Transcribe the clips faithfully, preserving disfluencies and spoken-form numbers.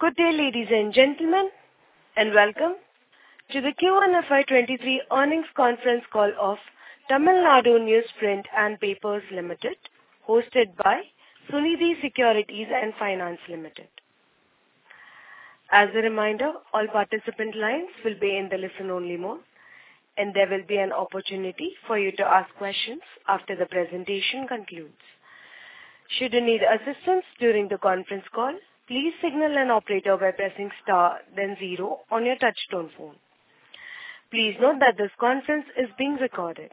Good day, ladies and gentlemen, and welcome to the Q one F Y twenty-three earnings conference call of Tamil Nadu Newsprint and Papers Limited, hosted by Sunidhi Securities and Finance Limited. As a reminder, all participant lines will be in the listen-only mode, and there will be an opportunity for you to ask questions after the presentation concludes. Should you need assistance during the conference call, please signal an operator by pressing star then zero on your touchtone phone. Please note that this conference is being recorded.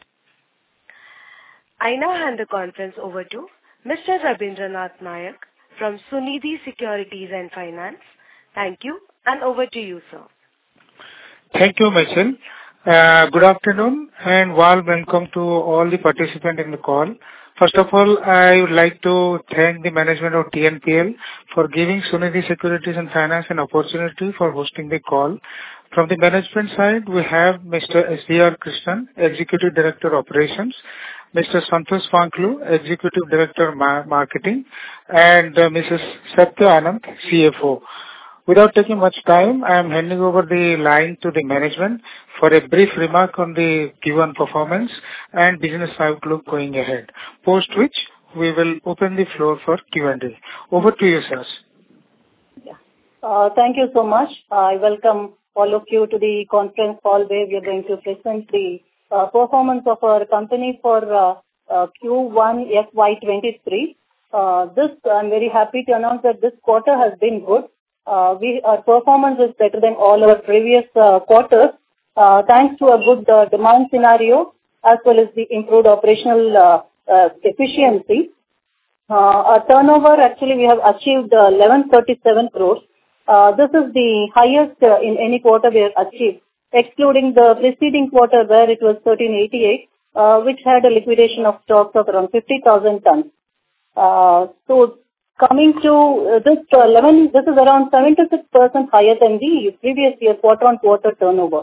I now hand the conference over to Mister Rabindranath Nayak from Sunidhi Securities and Finance. Thank you, and over to you, sir. Thank you, Michelle. Uh, good afternoon and warm welcome to all the participants in the call. First of all, I would like to thank the management of T N P L for giving Sunidhi Securities and Finance an opportunity for hosting the call. From the management side, we have Mister S D R Krishnan, Executive Director Operations, Mister Santosh Phanklu, Executive Director Ma- Marketing, and uh, Missus Satya Anand, C F O. Without taking much time, I am handing over the line to the management for a brief remark on the Q one performance and business outlook going ahead, post which we will open the floor for Q and A. Over to you, sirs. Yeah. Uh, thank you so much. I welcome all of you to the conference call where we are going to present the uh, performance of our company for uh, uh, Q one F Y twenty-three. Uh, this, I'm very happy to announce that this quarter has been good. Uh, we, our performance is better than all our previous uh, quarters, uh, thanks to a good uh, demand scenario as well as the improved operational uh, uh, efficiency. Uh, our turnover, actually, we have achieved uh, eleven thirty-seven crores. Uh, this is the highest uh, in any quarter we have achieved, excluding the preceding quarter where it was thirteen eighty-eight, uh, which had a liquidation of stocks of around fifty thousand tons. Uh, so, Coming to uh, this uh, eleven, this is around seventy-six percent higher than the previous year quarter-on-quarter turnover.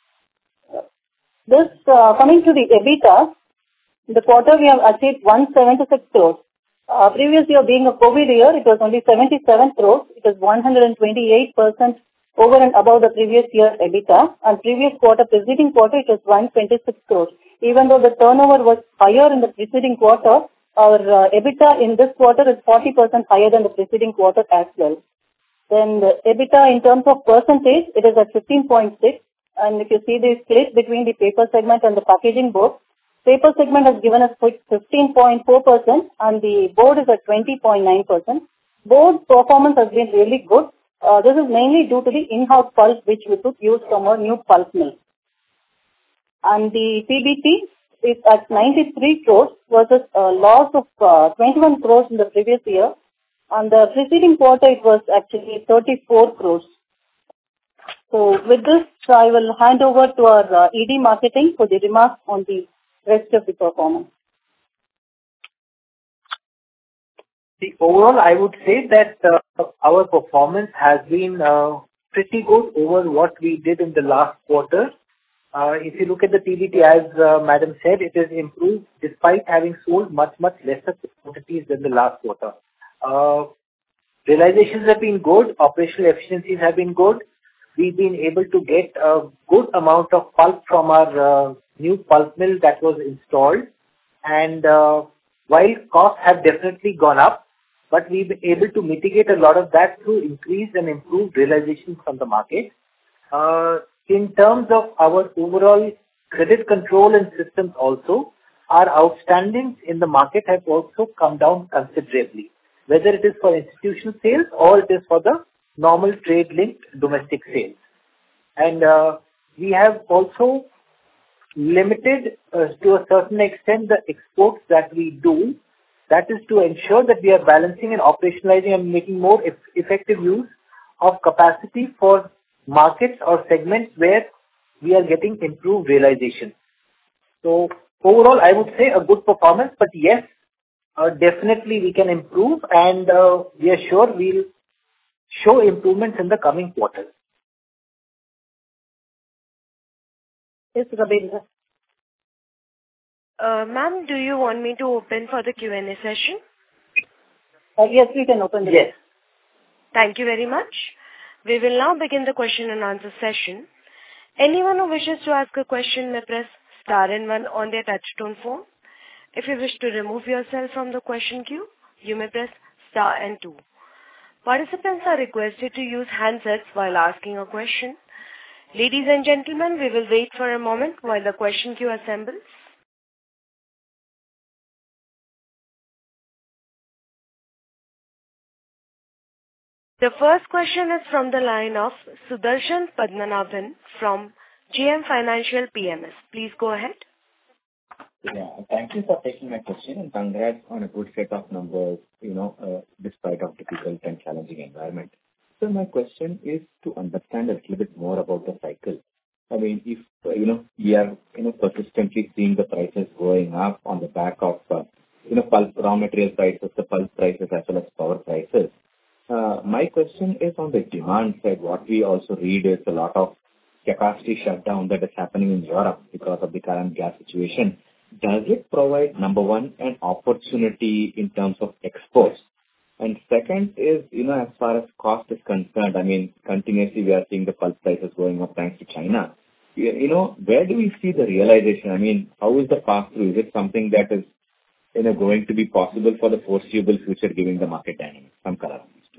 This uh, coming to the EBITDA, the quarter we have achieved one hundred seventy-six crores. Uh, previous year being a COVID year, it was only seventy-seven crores. It is one hundred twenty-eight percent over and above the previous year EBITDA. And previous quarter, preceding quarter, it was one hundred twenty-six crores. Even though the turnover was higher in the preceding quarter, our uh, EBITDA in this quarter is forty percent higher than the preceding quarter as well. Then the EBITDA in terms of percentage, it is at fifteen point six. And if you see the split between the paper segment and the packaging board, paper segment has given us fifteen point four percent and the board is at twenty point nine percent. Board performance has been really good. Uh, this is mainly due to the in-house pulp which we took use from our new pulp mill. And the P B T is at ninety-three crores versus a loss of uh, twenty-one crores in the previous year. On the preceding quarter, it was actually thirty-four crores. So with this, I will hand over to our uh, E D Marketing for the remarks on the rest of the performance. The overall, I would say that uh, our performance has been uh, pretty good over what we did in the last quarter. Uh, if you look at the P B T, as uh, Madam said, it has improved despite having sold much, much lesser quantities than the last quarter. Uh, realizations have been good. Operational efficiencies have been good. We've been able to get a good amount of pulp from our uh, new pulp mill that was installed. And uh, while costs have definitely gone up, but we've been able to mitigate a lot of that through increased and improved realizations from the market. Uh, In terms of our overall credit control and systems also, our outstandings in the market have also come down considerably, whether it is for institutional sales or it is for the normal trade-linked domestic sales. And uh, we have also limited uh, to a certain extent the exports that we do. That is to ensure that we are balancing and operationalizing and making more eff- effective use of capacity for markets or segments where we are getting improved realization. So overall, I would say a good performance, but yes, uh, definitely we can improve and uh, we are sure we'll show improvements in the coming quarters. Yes, Rabindra. Uh, ma'am, do you want me to open for the Q and A session? Uh, yes, we can open the Yes. Thank you very much. We will now begin the question and answer session. Anyone who wishes to ask a question may press star and one on their touchtone phone. If you wish to remove yourself from the question queue, you may press star and two. Participants are requested to use handsets while asking a question. Ladies and gentlemen, we will wait for a moment while the question queue assembles. The first question is from the line of Sudarshan Padmanabhan from J M Financial P M S. Please go ahead. Yeah, thank you for taking my question and congrats on a good set of numbers, you know, uh, despite of difficult and challenging environment. So my question is to understand a little bit more about the cycle. I mean, if, uh, you know, we are, you know, persistently seeing the prices going up on the back of, uh, you know, pulp raw material prices, the pulp prices as well as power prices. Uh, my question is on the demand side. What we also read is a lot of capacity shutdown that is happening in Europe because of the current gas situation. Does it provide, number one, an opportunity in terms of exports? And second is, you know, as far as cost is concerned, I mean, continuously we are seeing the pulp prices going up thanks to China. You, you know, where do we see the realization? I mean, how is the pass-through? Is it something that is, you know, going to be possible for the foreseeable future given the market dynamics? Some color on this.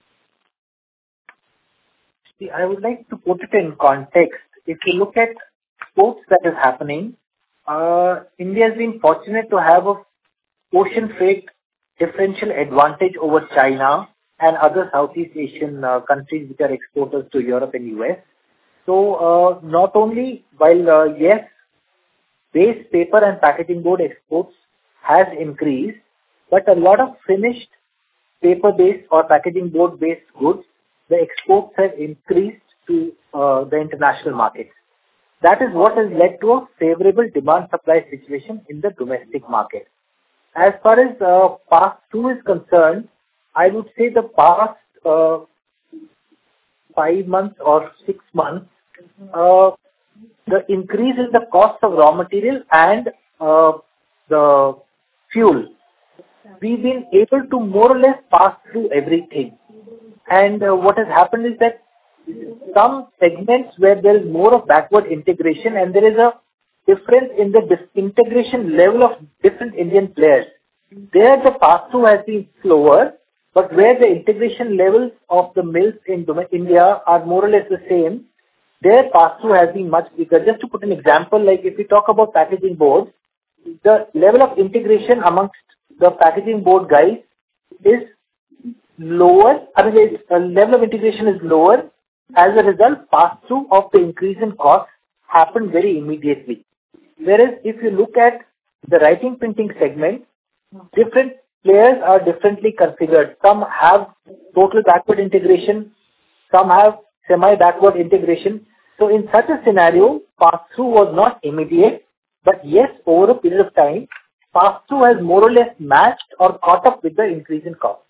See, I would like to put it in context. If you look at exports that is happening, uh, India has been fortunate to have a ocean freight differential advantage over China and other Southeast Asian uh, countries which are exporters to Europe and U S. So, uh, not only while, uh, yes, base paper and packaging board exports has increased, but a lot of finished paper-based or packaging board-based goods, the exports have increased to uh, the international markets. That is what has led to a favorable demand-supply situation in the domestic market. As far as uh, past two is concerned, I would say the past uh, five months or six months, uh, the increase in the cost of raw material and uh, the fuel, we've been able to more or less pass through everything. And uh, what has happened is that some segments where there is more of backward integration and there is a difference in the integration level of different Indian players. There the pass-through has been slower, but where the integration levels of the mills in India are more or less the same, their pass-through has been much bigger. Just to put an example, like if we talk about packaging boards, the level of integration amongst the packaging board guys is lower. I mean, the level of integration is lower. As a result, pass-through of the increase in cost happened very immediately. Whereas if you look at the writing printing segment, different players are differently configured. Some have total backward integration, some have semi-backward integration. So in such a scenario, pass-through was not immediate, but yes, over a period of time, pass-through has more or less matched or caught up with the increase in cost.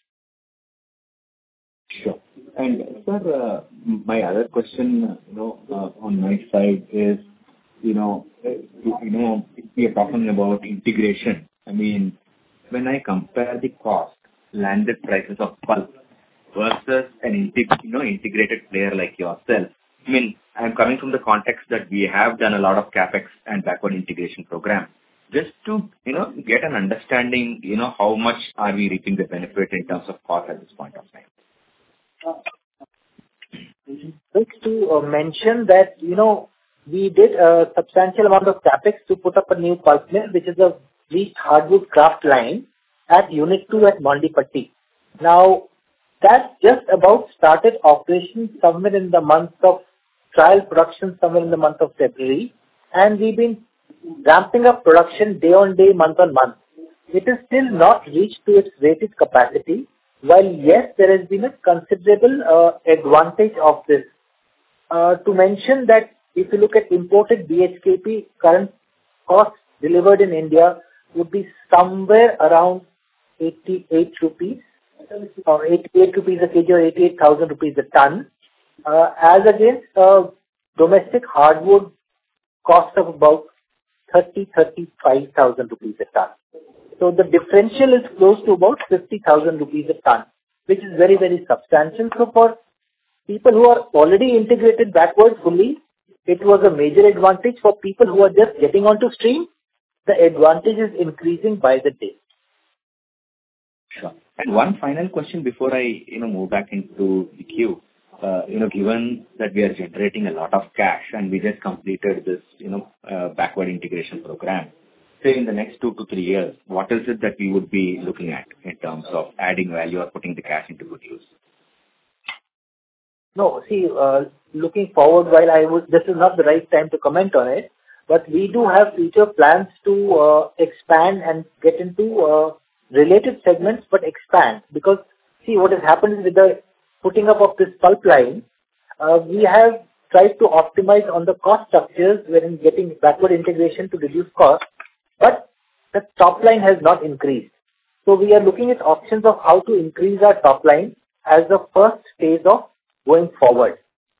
Sure. And sir, uh, my other question, you know, uh, on my side is, you know, uh, you know, if we are talking about integration, I mean, when I compare the cost, landed prices of pulp versus an integ- you know, integrated player like yourself, I mean, I'm coming from the context that we have done a lot of capex and backward integration program. Just to, you know, get an understanding, you know, how much are we reaping the benefit in terms of cost at this point of time? Just to uh, mention that, you know, we did a substantial amount of capex to put up a new pulp mill, which is a bleached hardwood kraft line at Unit two at Mandipatti. Now, that just about started operation somewhere in the month of trial production, somewhere in the month of February, and we've been ramping up production day on day, month on month. It is still not reached to its rated capacity, while yes, there has been a considerable uh, advantage of this. Uh, to mention that if you look at imported B H K P, current cost delivered in India would be somewhere around eighty-eight rupees, or eighty-eight rupees a kg or eighty-eight thousand rupees a ton, uh, as against uh, domestic hardwood cost of about thirty, thirty-five thousand rupees a ton. So the differential is close to about fifty thousand rupees a ton, which is very, very substantial. So for people who are already integrated backward fully, it was a major advantage. For people who are just getting onto stream, the advantage is increasing by the day. Sure. And one final question before I, you know, move back into the queue. Uh, you know, given that we are generating a lot of cash and we just completed this, you know, uh, backward integration program, say in the next two to three years, what is it that we would be looking at in terms of adding value or putting the cash into good use? No, see, uh, looking forward, while I would, this is not the right time to comment on it, but we do have future plans to uh, expand and get into uh, related segments, but expand. Because, see, what has happened is with the putting up of this pulp line, uh, we have tried to optimize on the cost structures wherein getting backward integration to reduce cost, but the top line has not increased. So we are looking at options of how to increase our top line as the first phase of going forward.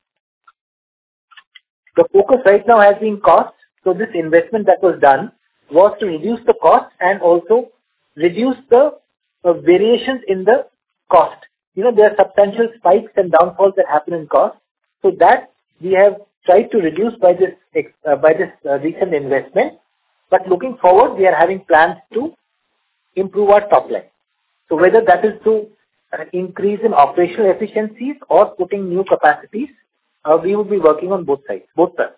The focus right now has been cost. So this investment that was done was to reduce the cost and also reduce the uh, variations in the cost. You know, there are substantial spikes and downfalls that happen in cost. So that we have tried to reduce by this uh, by this uh, recent investment. But looking forward, we are having plans to improve our top line. So whether that is to uh, increase in operational efficiencies or putting new capacities, uh, we will be working on both sides, both sides.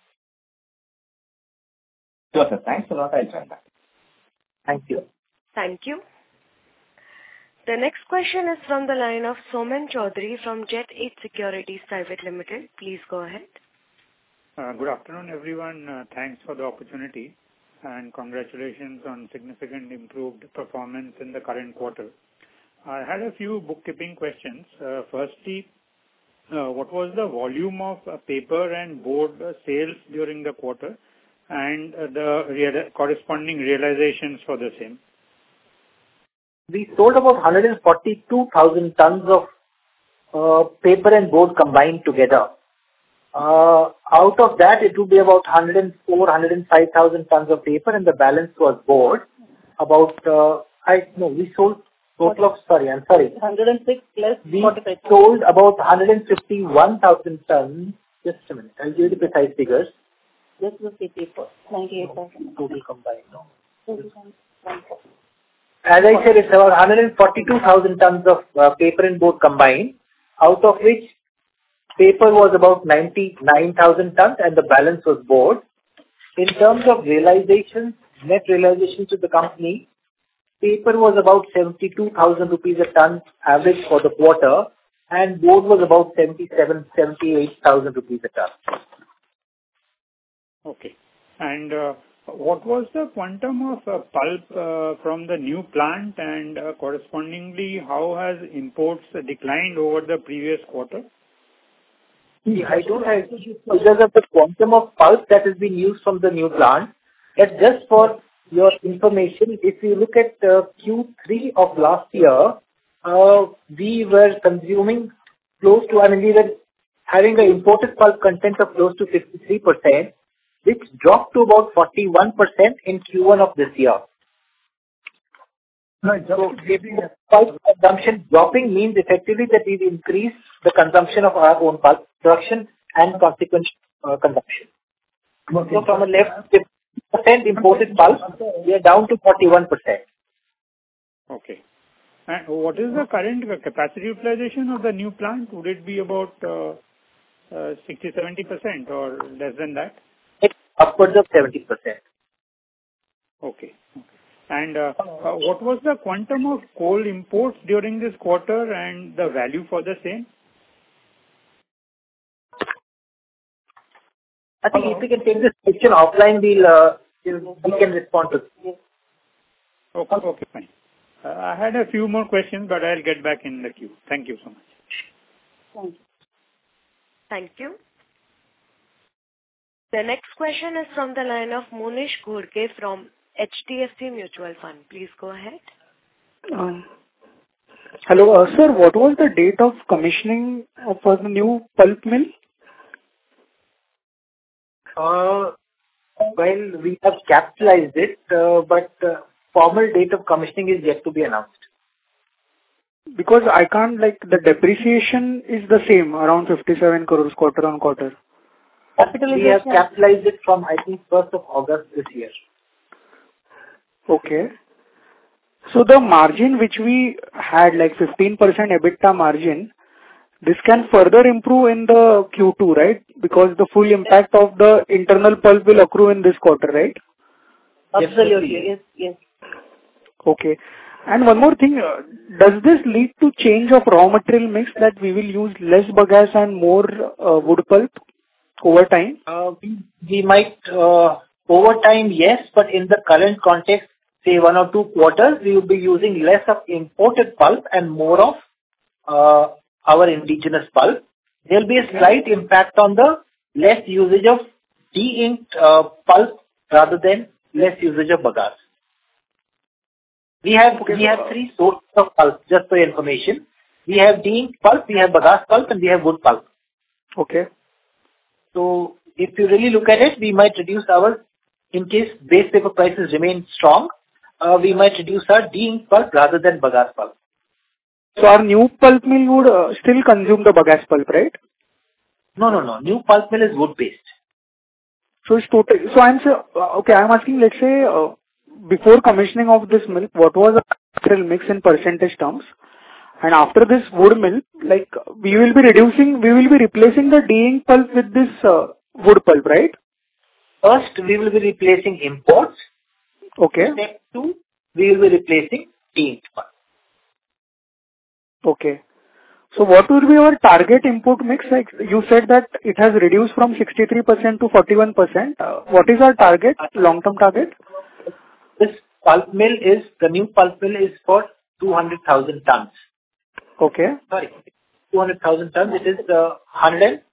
Sure, sir. Thanks a lot. I'll join back. Thank you. Thank you. The next question is from the line of Soman Chaudhary from Jet eight Securities Private Limited. Please go ahead. Uh, good afternoon, everyone. Uh, thanks for the opportunity and congratulations on significant improved performance in the current quarter. I had a few bookkeeping questions. Uh, firstly, uh, what was the volume of uh, paper and board uh, sales during the quarter and uh, the real- corresponding realizations for the same? We sold about one hundred forty-two thousand tons of uh, paper and board combined together. Uh, out of that, it would be about one hundred four, one hundred five thousand tons of paper, and the balance was board. About, uh, I no, we sold total of, sorry, I'm sorry. one hundred six plus We forty-five. sold about one hundred fifty-one thousand tons. Just a minute, I'll give you the precise figures. This was the paper, ninety-eight thousand. Total combined, no. Total combined. As I said, it's about one hundred forty-two thousand tons of uh, paper and board combined, out of which paper was about ninety-nine thousand tons and the balance was board. In terms of realizations, net realizations to the company, paper was about seventy-two thousand rupees a ton average for the quarter and board was about seventy-seven, seventy-eight thousand rupees a ton. Okay. And uh, what was the quantum of uh, pulp uh, from the new plant and uh, correspondingly how has imports declined over the previous quarter? I don't have figures of the quantum of pulp that has been used from the new plant. But just for your information, if you look at uh, Q three of last year, uh, we were consuming close to, I mean, we were having an imported pulp content of close to fifty-three percent, which dropped to about forty-one percent in Q one of this year. No, So, pulp consumption dropping means effectively that we've increased the consumption of our own pulp production and consequent uh, consumption. Okay. So, from a left fifty percent imported pulp, we are down to forty-one percent. Okay. And what is the current capacity utilization of the new plant? Would it be about uh, uh, sixty to seventy percent or less than that? It's upwards of seventy percent. Okay. Okay. And uh, uh, what was the quantum of coal imports during this quarter and the value for the same? I think if we can take this question offline, we'll, uh, we'll we can respond to it. Okay, okay, fine. Uh, I had a few more questions, but I'll get back in the queue. Thank you so much. Thank you. Thank you. The next question is from the line of Monish Ghorke from H D F C Mutual Fund. Please go ahead. Um, hello, uh, sir. What was the date of commissioning for the new pulp mill? Uh, well, we have capitalized it, uh, but uh, formal date of commissioning is yet to be announced. Because I can't, like, the depreciation is the same, around fifty-seven crores quarter on quarter. We have capitalized it from, I think, first of August this year. Okay. So the margin which we had, like fifteen percent EBITDA margin, this can further improve in the Q two, right? Because the full impact of the internal pulp will accrue in this quarter, right? Absolutely. Yes, yes. Okay. And one more thing, uh, does this lead to change of raw material mix, that we will use less bagasse and more uh, wood pulp over time? Uh, we, we might, uh, over time, yes, but in the current context, say one or two quarters, we will be using less of imported pulp and more of uh, our indigenous pulp. There will be a slight impact on the less usage of de-inked uh, pulp rather than less usage of bagasse. We have Okay, we so, have three sources of pulp, just for your information. We have de-inked pulp, we have bagasse pulp, and we have wood pulp. Okay. So if you really look at it, we might reduce our, in case base paper prices remain strong, uh, we might reduce our de-inked pulp rather than bagasse pulp. So our new pulp mill would uh, still consume the bagasse pulp, right? No, no, no. New pulp mill is wood-based. So it's total. So I'm so, uh, okay. I'm asking. Let's say uh, before commissioning of this mill, what was the material mix in percentage terms? And after this wood mill, like we will be reducing, we will be replacing the de-inked pulp with this uh, wood pulp, right? First, we will be replacing imports. Okay. Step two, we will be replacing de-inked pulp. Okay. So what will be our target import mix? Like you said that it has reduced from sixty-three percent to forty-one percent. Uh, what is our target, long-term target? This pulp mill is, the new pulp mill is for two hundred thousand tons. Okay. Sorry, two hundred thousand tons. It is uh, one hundred,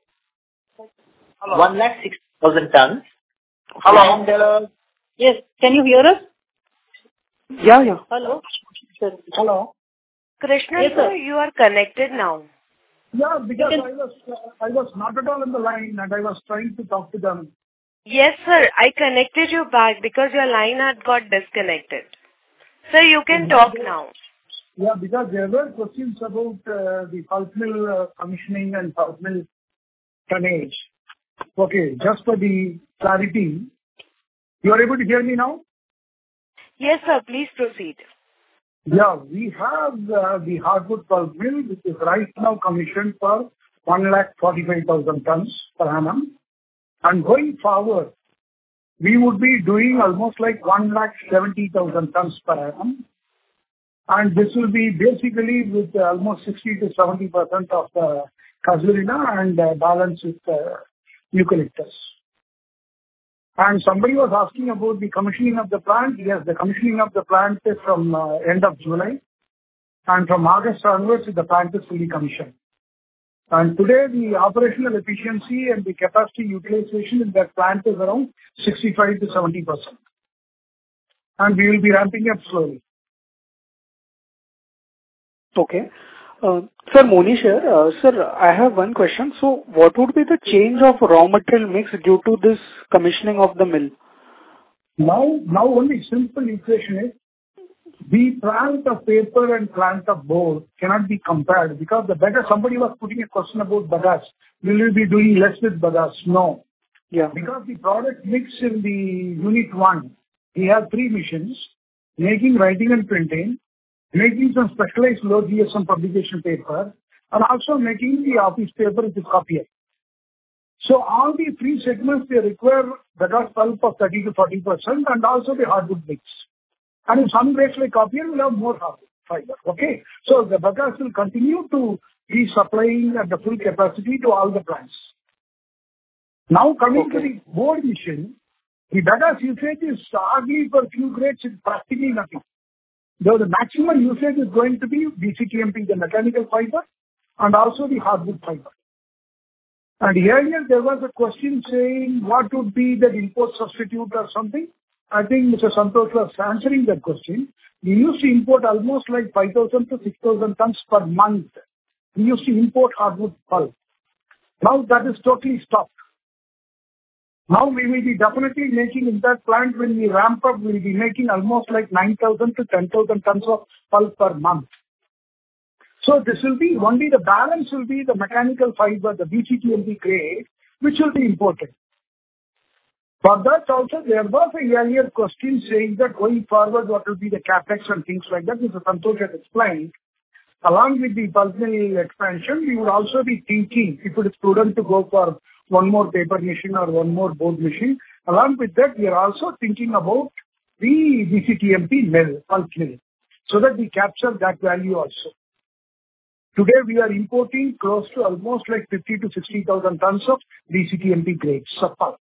one lakh sixty thousand tons. Hello. And, uh, Yes. Can you hear us? Yeah, yeah. Hello. Sir. Hello. Krishna, Yes, sir, sir. you are connected now. Yeah, because You I was I was not at all on the line, and I was trying to talk to them. Yes, sir, I connected you back because your line had got disconnected. Sir, you can talk now. Yeah, because there were questions about uh, the pulp mill uh, commissioning and pulp mill tonnage. Okay, just for the clarity, you are able to hear me now? Yes, sir, please proceed. Yeah, we have uh, the hardwood pulp mill, which is right now commissioned for one lakh forty-five thousand tons per annum. And going forward, we would be doing almost like one lakh seventy thousand tons per annum. And this will be basically with uh, almost sixty to seventy percent of the casuarina and uh, balance with uh, eucalyptus. And somebody was asking about the commissioning of the plant. Yes, the commissioning of the plant is from uh, end of July. And from August onwards, the plant is fully commissioned. And today, the operational efficiency and the capacity utilization in that plant is around sixty-five to seventy percent. And we will be ramping up slowly. Okay. Uh, Sir Monish here. Uh, Sir, I have one question. So what would be the change of raw material mix due to this commissioning of the mill? Now, now only simple equation is the plant of paper and plant of board cannot be compared because the better somebody was putting a question about bagasse. Will we be doing less with bagasse? No. Yeah. Because the product mix in the unit one, we have three machines, making, writing and printing, making some specialized low G S M publication paper, and also making the office paper with the copier. So all the three segments, they require bagasse pulp of thirty to forty percent and also the hardwood mix. And in some grades like copier, we'll have more hardwood fiber. Okay? So the bagasse will continue to be supplying at the full capacity to all the plants. Now coming Okay. to the board machine, the bagasse usage is hardly for few grades, it's practically nothing. Though the maximum usage is going to be B C T M P, the mechanical fiber, and also the hardwood fiber. And earlier there was a question saying what would be the import substitute or something. I think Mister Santosh was answering that question. We used to import almost like five thousand to six thousand tons per month. We used to import hardwood pulp. Now that is totally stopped. Now we will be definitely making in that plant when we ramp up, we will be making almost like nine thousand to ten thousand tons of pulp per month. So this will be only the balance will be the mechanical fiber, the B C T M P grade, which will be imported. For that also, there was a earlier question saying that going forward, what will be the capex and things like that, Mister Santosh has explained. Along with the pulp mill expansion, we would also be thinking if it is prudent to go for one more paper machine or one more board machine. Along with that, we are also thinking about the B C T M P mill, pulp mill, so that we capture that value also. Today, we are importing close to almost like fifty to sixty thousand tons of B C T M P grades of pulp.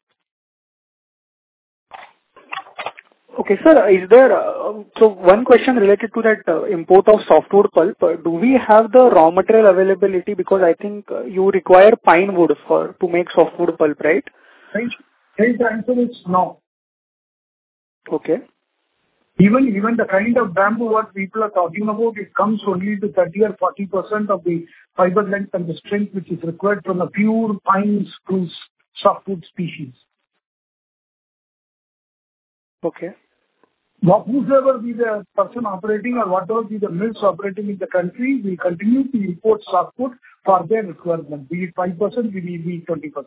Okay, sir. Is there uh, so one question related to that uh, import of softwood pulp? Uh, do we have the raw material availability? Because I think uh, you require pine wood for to make softwood pulp, right? Right. Right. The answer is no. Okay. Even even the kind of bamboo what people are talking about, it comes only to thirty or forty percent of the fiber length and the strength which is required from a pure pine spruce softwood species. Okay. Whoever be the person operating or whatever be the mills operating in the country, we continue to import softwood for their requirement. Be it five percent, be it twenty percent.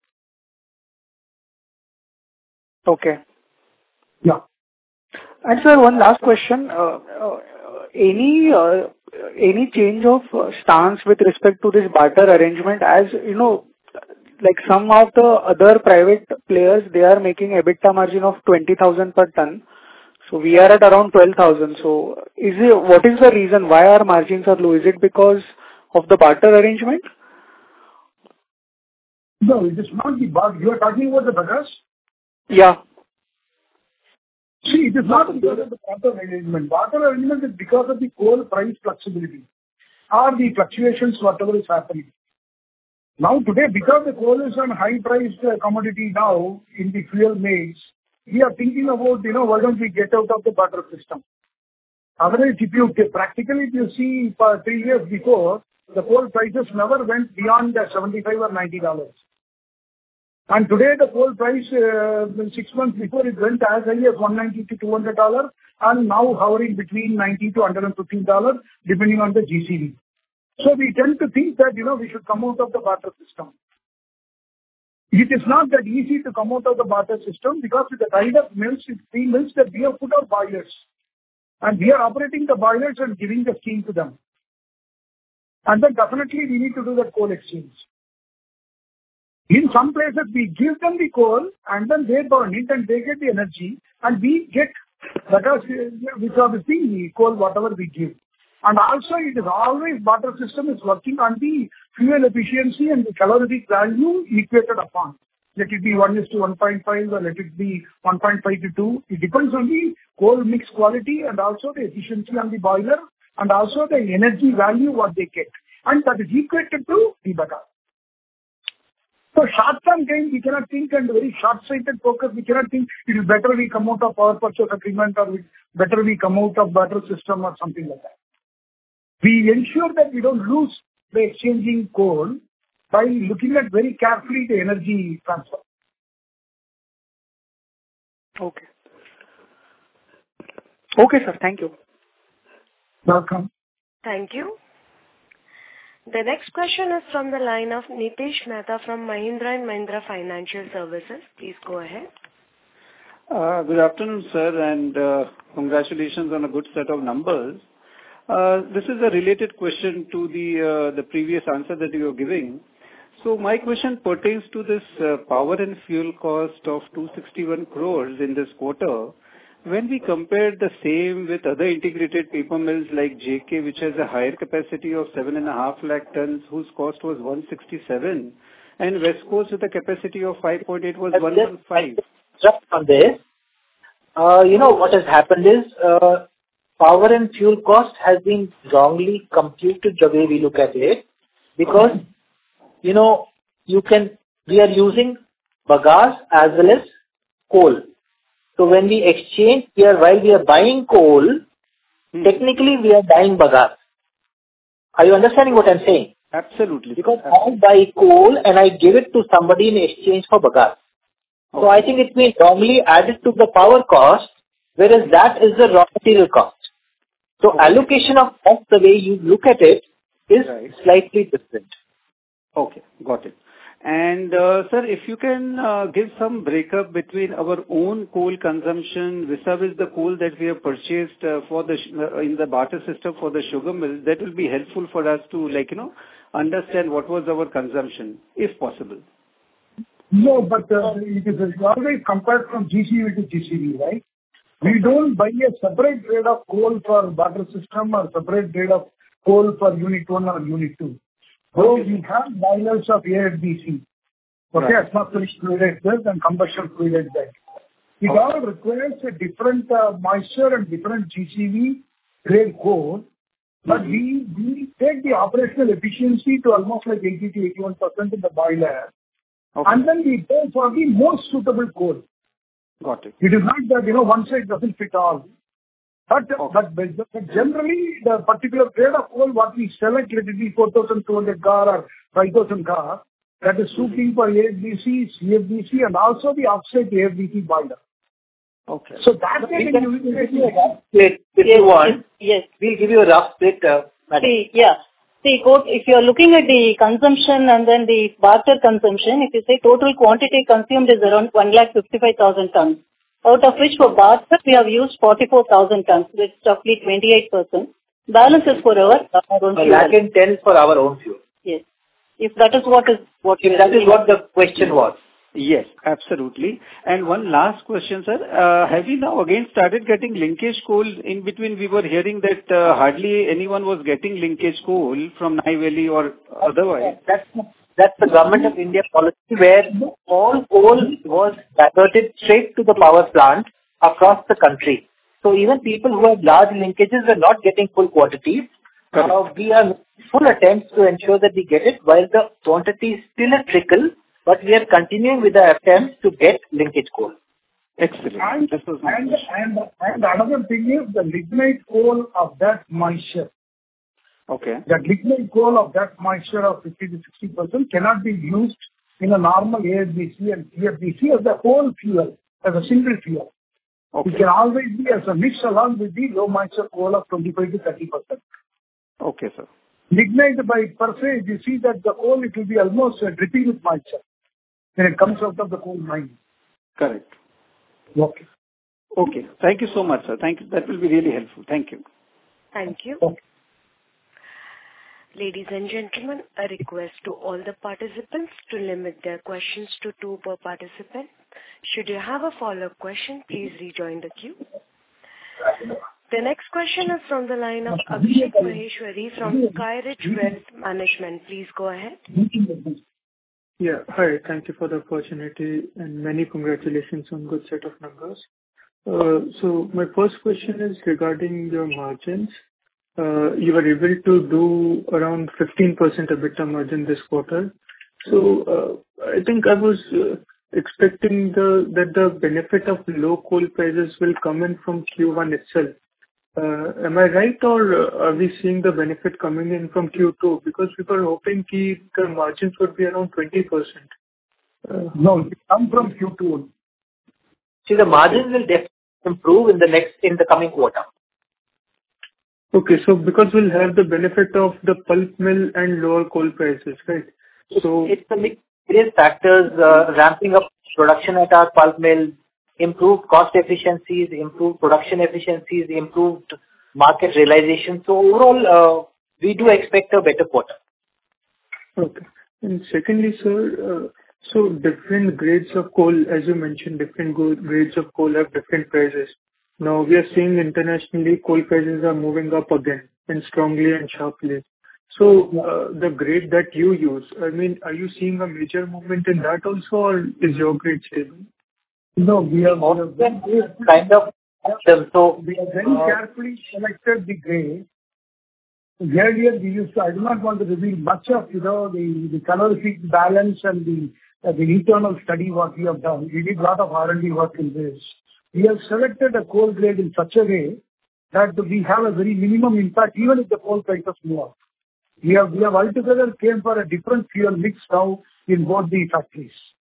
Okay. Yeah. And sir, one last question. Uh, uh, any uh, any change of uh, stance with respect to this barter arrangement? As you know, like some of the other private players, they are making EBITDA margin of twenty thousand per ton. So we are at around twelve thousand. So is it, what is the reason why our margins are low? Is it because of the barter arrangement? No, it is not the barter. You are talking about the bagasse? Yeah. See, it is not because of the barter arrangement. Barter arrangement is because of the coal price flexibility or the fluctuations, whatever is happening. Now today, because the coal is on high priced commodity now in the fuel mix, we are thinking about, you know, why don't we get out of the barter system? Otherwise, if you practically, if you see for three years before, the coal prices never went beyond the seventy-five or ninety dollars. And today the coal price, uh, six months before it went as high as one ninety to two hundred dollars and now hovering between ninety to one hundred fifteen dollars depending on the G C V. So we tend to think that, you know, we should come out of the barter system. It is not that easy to come out of the barter system because with the kind of mills, steel mills that we have put our boilers and we are operating the boilers and giving the steam to them. And then definitely we need to do that coal exchange. In some places we give them the coal and then they burn it and they get the energy and we get because which are the thing, the coal whatever we give. And also it is always barter system is working on the fuel efficiency and the calorific value equated upon. Let it be one is to one point five or let it be one point five to two. It depends on the coal mix quality and also the efficiency on the boiler and also the energy value what they get. And that is equated to the bagasse. So short-term gain, we cannot think and very short-sighted focus, we cannot think it is better we come out of power purchase agreement or better we come out of barter system or something like that. We ensure that we don't lose the exchanging coal by looking at very carefully the energy transfer. Okay. Okay, sir. Thank you. Welcome. Thank you. The next question is from the line of Nitesh Mehta from Mahindra and Mahindra Financial Services. Please go ahead. Uh, good afternoon, sir, and uh, congratulations on a good set of numbers. Uh, this is a related question to the uh, the previous answer that you were giving. So my question pertains to this uh, power and fuel cost of two hundred sixty-one crores in this quarter. When we compare the same with other integrated paper mills like J K, which has a higher capacity of seven and a half lakh tons, whose cost was one hundred sixty-seven, and West Coast with a capacity of five point eight was one hundred fifteen. Just on this, uh, you know what has happened is uh, power and fuel cost has been wrongly computed the way we look at it, because you know you can we are using bagasse as well as coal. So when we exchange, we are while we are buying coal, hmm. technically we are buying bagasse. Are you understanding what I'm saying? Absolutely. Because Absolutely. I buy coal and I give it to somebody in exchange for bagasse. Okay. So I think it's been wrongly added to the power cost, whereas that is the raw material cost. So okay. Allocation of cost, the way you look at it, is Right. slightly different. Okay, got it. And, uh, sir, if you can uh, give some breakup between our own coal consumption vis-à-vis the coal that we have purchased uh, for the sh- uh, in the barter system for the sugar mill, that will be helpful for us to, like, you know, understand what was our consumption, if possible. No, but uh, it is always compared from G C V to G C V, right? We don't buy a separate grade of coal for barter system or separate grade of coal for unit one or unit two. So we have boilers of A F B C, okay, Right. atmospheric fluid gas and combustion fluid gas. It all requires a different uh, moisture and different G C V grade coal, but we we take the operational efficiency to almost like eighty to eighty-one percent in the boiler, Okay, and then we go for the most suitable coal. got it. It is not that, you know, one size doesn't fit all. But Okay. but but but generally, the particular grade of coal what we select, let it be four thousand two hundred gar or five thousand gar, that is suiting for A F B C, C F B C, and also the offset A F B C boiler. Okay. So that We way, can you give you a rough split if you want. Yes. We'll give you a rough split, uh, madam. See, yeah. See, quote, if you are looking at the consumption and then the barter consumption, if you say total quantity consumed is around one lakh fifty-five thousand tons, out of which for barter we have used forty-four thousand tons, which is roughly twenty-eight percent. Balance is for our, our own A fuel. lakh and ten for our own fuel. Yes. If that is what is what If we are that is looking what at. the question was. Yes, absolutely. And one last question, sir. Uh, Have you now again started getting linkage coal? In between, we were hearing that uh, hardly anyone was getting linkage coal from Nai Valley or otherwise. That's that's the Government of India policy, where all coal was diverted straight to the power plant across the country. So even people who have large linkages are not getting full quantities. Uh, we are making full attempts to ensure that we get it, while the quantity is still a trickle, but we are continuing with the attempts to get linkage coal. Excellent. And, This was my and, question. and, and another thing is the lignite coal of that moisture. Okay. The lignite coal of that moisture of fifty to sixty percent cannot be used in a normal A F B C and C F B C as a whole fuel, as a single fuel. Okay. It can always be as a mix along with the low moisture coal of twenty-five to thirty percent. Okay, sir. Lignite by per se, you see that the coal, it will be almost uh, dripping with moisture when it comes out of the coal mine. Correct. Okay. Okay. Thank you so much, sir. Thank you. That will be really helpful. Thank you. Thank you. Okay. Ladies and gentlemen, a request to all the participants to limit their questions to two per participant. Should you have a follow-up question, please rejoin the queue. The next question is from the line of Abhishek Maheshwari from Skyridge Wealth Management. Please go ahead. Yeah. Hi. Thank you for the opportunity and many congratulations on good set of numbers. Uh, So my first question is regarding your margins. Uh, You were able to do around fifteen percent EBITDA margin this quarter. So uh, I think I was uh, expecting the that the benefit of low coal prices will come in from Q one itself. Uh, Am I right, or uh, are we seeing the benefit coming in from Q two? Because we were hoping ki the margins would be around twenty percent. Uh, No, it come from Q two. See, the margins will definitely improve in the next, in the coming quarter. Okay. So because we'll have the benefit of the pulp mill and lower coal prices, right? So It's a mix of various factors, uh, ramping up production at our pulp mill, improved cost efficiencies, improved production efficiencies, improved market realization. So overall, uh, we do expect a better quarter. Okay. And secondly, sir, uh, so different grades of coal, as you mentioned, different go- grades of coal have different prices. Now, we are seeing internationally, coal prices are moving up again, and strongly and sharply. So, uh, the grade that you use, I mean, are you seeing a major movement in that also, or is your grade stable? No, we have we have Then this kind of, so we have very carefully selected the grade. Earlier, we used to, I do not want to reveal much of, you know, the, the calorific balance and the, uh, the internal study what we have done. We did a lot of R and D work in this. We have selected a coal grade in such a way that we have a very minimum impact even if the coal prices move up. We have, we have altogether came for a different fuel mix now in both the factories.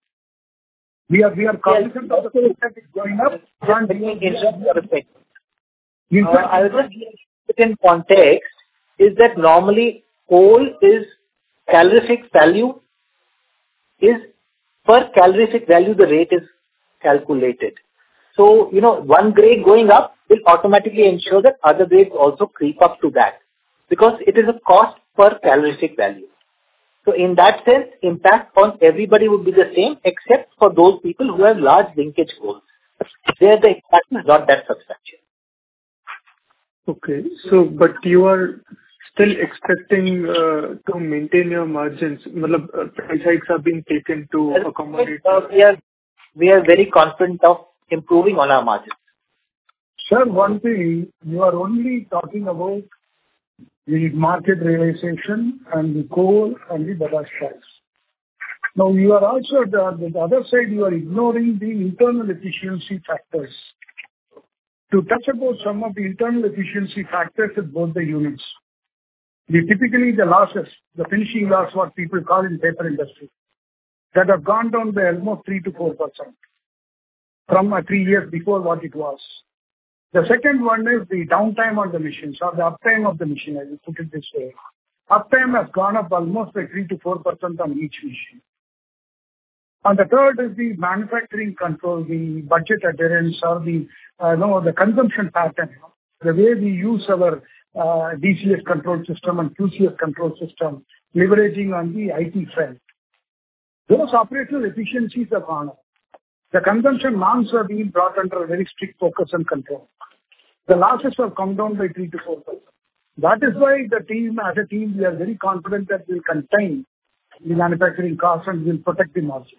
We are, we are cognizant of the fact that it's going up and we are- in Uh, fact, I will just put in context is that normally coal is calorific value is per calorific value the rate is calculated. So, you know, one grade going up will automatically ensure that other grades also creep up to that because it is a cost per calorific value. So in that sense, impact on everybody would be the same except for those people who have large linkage coals. There the impact is not that substantial. Okay. So, but you are still expecting uh, to maintain your margins. Matlab, uh, price hikes have been taken to accommodate. Uh, we are we are very confident of improving on our margins. Sir, one thing, you are only talking about the market realization and the coal and the bagasse price. Now, you are also, the, the other side, you are ignoring the internal efficiency factors. To touch about some of the internal efficiency factors at both the units. The, typically, the losses, the finishing loss, what people call in paper industry, that have gone down by almost three to four percent from uh, three years before what it was. The second one is the downtime on the machines or the uptime of the machine, I will put it this way. Uptime has gone up almost by three to four percent on each machine. And the third is the manufacturing control, the budget adherence or the, uh, no, the consumption pattern, the way we use our uh, D C S control system and Q C S control system, leveraging on the I T front. Those operational efficiencies are gone up. The consumption norms are being brought under a very strict focus and control. The losses have come down by three to four percent. That is why the team, as a team, we are very confident that we'll contain the manufacturing costs and we'll protect the margins.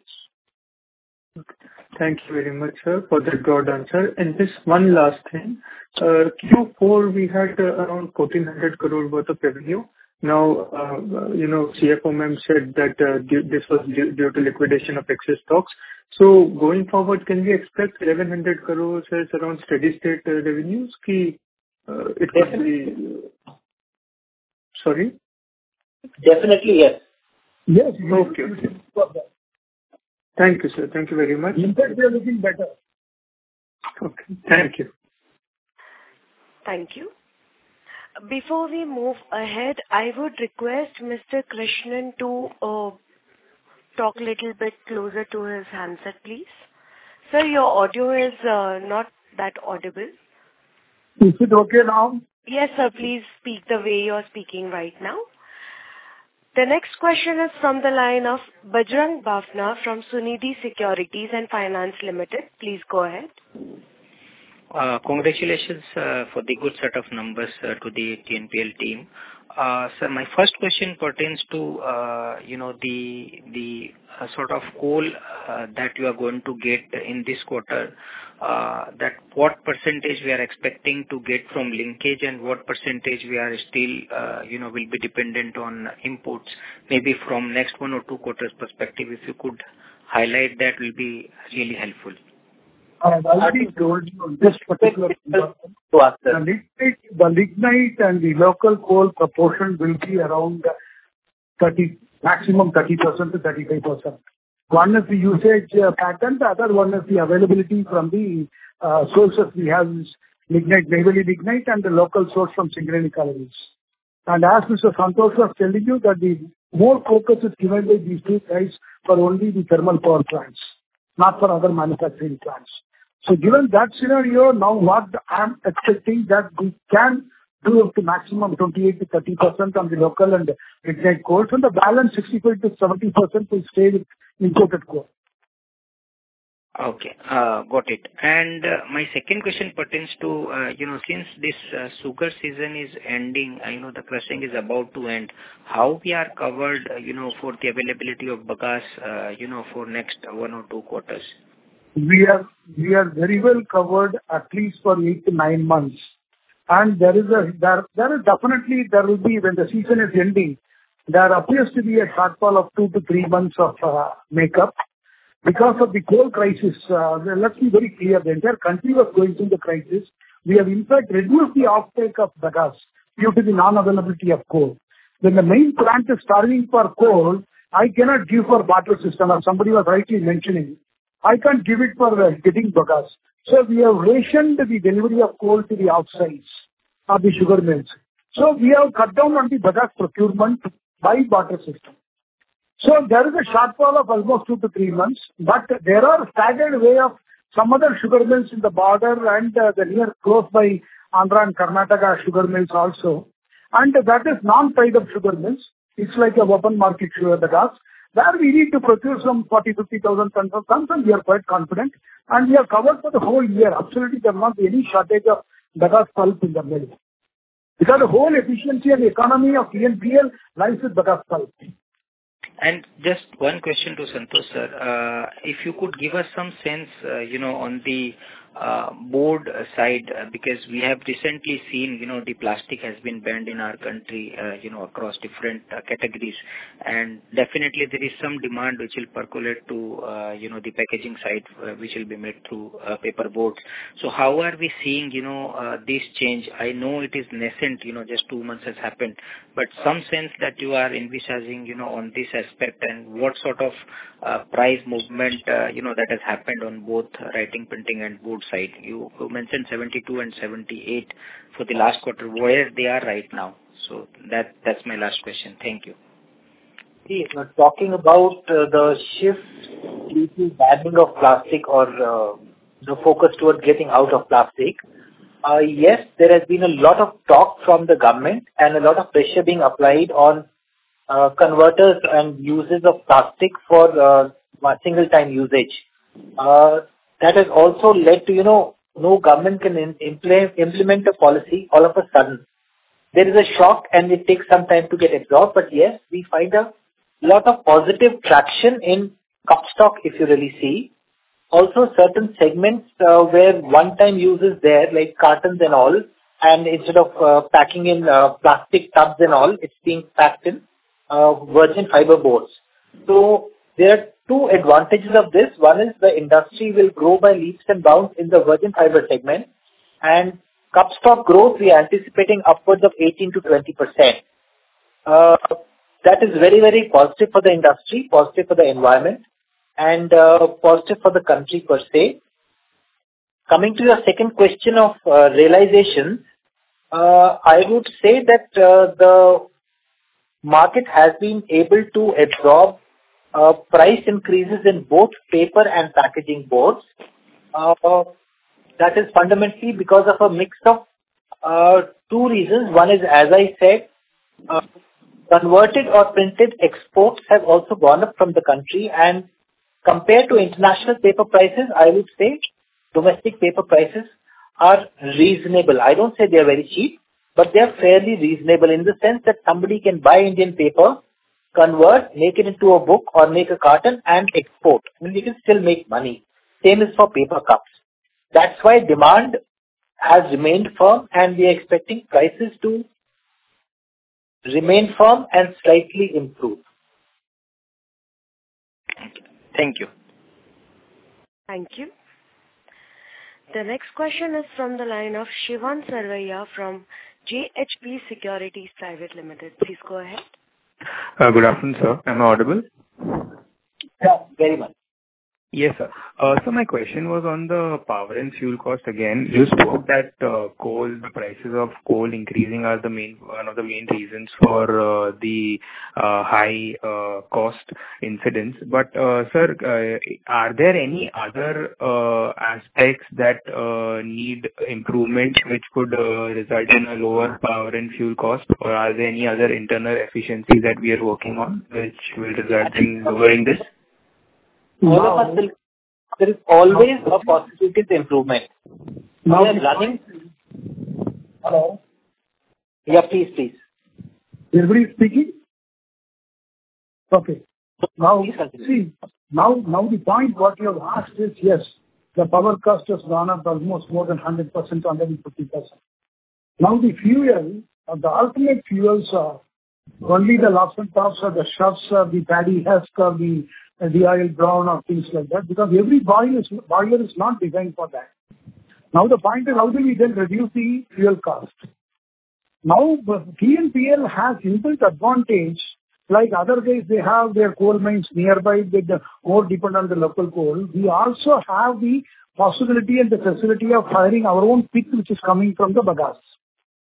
Thank you very much, sir, for that broad answer. And just one last thing. Uh, Q four, we had uh, around fourteen hundred crore worth of revenue. Now, uh, you know, C F O ma'am said that uh, this was due, due to liquidation of excess stocks. So going forward, can we expect eleven hundred crores as around steady state uh, revenues? Ki, uh, it could be... Uh, sorry? Definitely, yes. Yes. Okay. okay. Thank you, sir. Thank you very much. In fact, we are looking better. Okay. Thank you. Thank you. Before we move ahead, I would request Mister Krishnan to uh, talk a little bit closer to his handset, please. Sir, your audio is uh, not that audible. Is it okay now? Yes, sir. Please speak the way you're speaking right now. The next question is from the line of Bajrang Bafna from Sunidhi Securities and Finance Limited. Please go ahead. Uh, congratulations uh, for the good set of numbers uh, to the T N P L team. Uh, sir, my first question pertains to, uh, you know, the the uh, sort of coal uh, that you are going to get in this quarter, uh, that what percentage we are expecting to get from linkage and what percentage we are still, uh, you know, will be dependent on imports, maybe from next one or two quarters perspective. If you could highlight that, will be really helpful. I have already told you on this particular the lignite, the lignite and the local coal proportion will be around thirty, maximum thirty percent to thirty-five percent. One is the usage uh, pattern, the other one is the availability from the uh, sources we have is lignite, Neyveli lignite and the local source from Singareni collieries. And as Mister Santosh was telling you that the more focus is given by these two guys for only the thermal power plants, not for other manufacturing plants. So given that scenario, now what I'm expecting that we can do up to maximum twenty-eight to thirty percent on the local and lignite coals, and the balance sixty-five to seventy percent will stay with imported coal. Okay, uh, got it. And uh, my second question pertains to, uh, you know, since this uh, sugar season is ending, uh, you know, the crushing is about to end, how we are covered, uh, you know, for the availability of bagasse, uh, you know, for next one or two quarters? We are we are very well covered at least for eight to nine months. And there is a there there is definitely there will be when the season is ending, there appears to be a shortfall of two to three months of uh, makeup because of the coal crisis. Uh, let's be very clear: the entire country was going through the crisis. We have in fact reduced the offtake of bagasse due to the non-availability of coal. When the main plant is starving for coal, I cannot give for barter system, as somebody was rightly mentioning. I can't give it for uh, getting bagasse. So we have rationed the delivery of coal to the outsides of the sugar mills. So we have cut down on the bagasse procurement by barter system. So there is a shortfall of almost two to three months, but there are staggered way of some other sugar mills in the border and uh, the near close by Andhra and Karnataka sugar mills also. And that is non-tied up sugar mills. It's like a open market sugar bagasse. There we need to procure some forty, fifty thousand tons of tons, and we are quite confident. And we are covered for the whole year. Absolutely, there will not be any shortage of bagasse pulp in the mill. Because the whole efficiency and economy of T N P L lies with bagasse pulp. And just one question to Santosh sir. Uh, if you could give us some sense, uh, you know, on the uh, board side, uh, because we have recently seen, you know, the plastic has been banned in our country, uh, you know, across different uh, categories, and definitely there is some demand which will percolate to, uh, you know, the packaging side, uh, which will be made through uh, paper boards. So how are we seeing, you know, uh, this change? I know it is nascent, you know, just two months has happened, but some sense that you are envisaging, you know, on this aspect, and what sort of uh, price movement, uh, you know, that has happened on both writing, printing and board side. You, you mentioned seventy-two and seventy-eight for the last quarter, where they are right now. So that that's my last question. Thank you. See, uh, talking about uh, the shift due to banning of plastic or uh, the focus towards getting out of plastic, uh, yes, there has been a lot of talk from the government and a lot of pressure being applied on uh, converters and uses of plastic for uh, single-time usage. Uh, that has also led to, you know, no government can in, implement, implement a policy all of a sudden. There is a shock and it takes some time to get absorbed, but yes, we find a lot of positive traction in cup stock if you really see. Also certain segments uh, where one-time use is there, like cartons and all, and instead of uh, packing in uh, plastic tubs and all, it's being packed in uh, virgin fiber boards. So there are two advantages of this. One is the industry will grow by leaps and bounds in the virgin fiber segment, and cup stock growth we are anticipating upwards of eighteen to twenty percent. Uh, that is very, very positive for the industry, positive for the environment, and uh, positive for the country per se. Coming to your second question of uh, realization, uh, I would say that uh, the market has been able to absorb uh, price increases in both paper and packaging boards. Uh, that is fundamentally because of a mix of uh, two reasons. One is, as I said, uh, converted or printed exports have also gone up from the country, and compared to international paper prices, I would say domestic paper prices are reasonable. I don't say they are very cheap, but they are fairly reasonable in the sense that somebody can buy Indian paper, convert, make it into a book or make a carton and export. And you can still make money. Same is for paper cups. That's why demand has remained firm, and we are expecting prices to remain firm and slightly improve. Thank you. Thank you. The next question is from the line of Shivan Sarvaiya from J H P Securities Private Limited. Please go ahead. Uh, good afternoon, sir. Am I audible? Yeah, very much. Yes, sir. Uh, so my question was on the power and fuel cost again. You spoke that uh, coal, the prices of coal increasing are the main, one of the main reasons for uh, the uh, high uh, cost incidence. But, uh, sir, uh, are there any other uh, aspects that uh, need improvement which could uh, result in a lower power and fuel cost? Or are there any other internal efficiencies that we are working on which will result in lowering this? All of us will, there is always a possibility of improvement. Now, we are running. Hello? Yeah, please, please. Everybody is speaking? Okay. Now, see, now, now the point what you have asked is, yes, the power cost has gone up almost more than one hundred percent, one hundred fifty percent. Now the fuel, uh, the alternate fuels are only the lots and tops or the shovs or the paddy husk or the uh, the oil brown or things like that, because every boiler is, boiler is not designed for that. Now the point is, how do we then reduce the fuel cost? Now T N P L has inbuilt advantage, like other guys, they have their coal mines nearby, they more depend on the local coal. We also have the possibility and the facility of firing our own pit which is coming from the bagasse.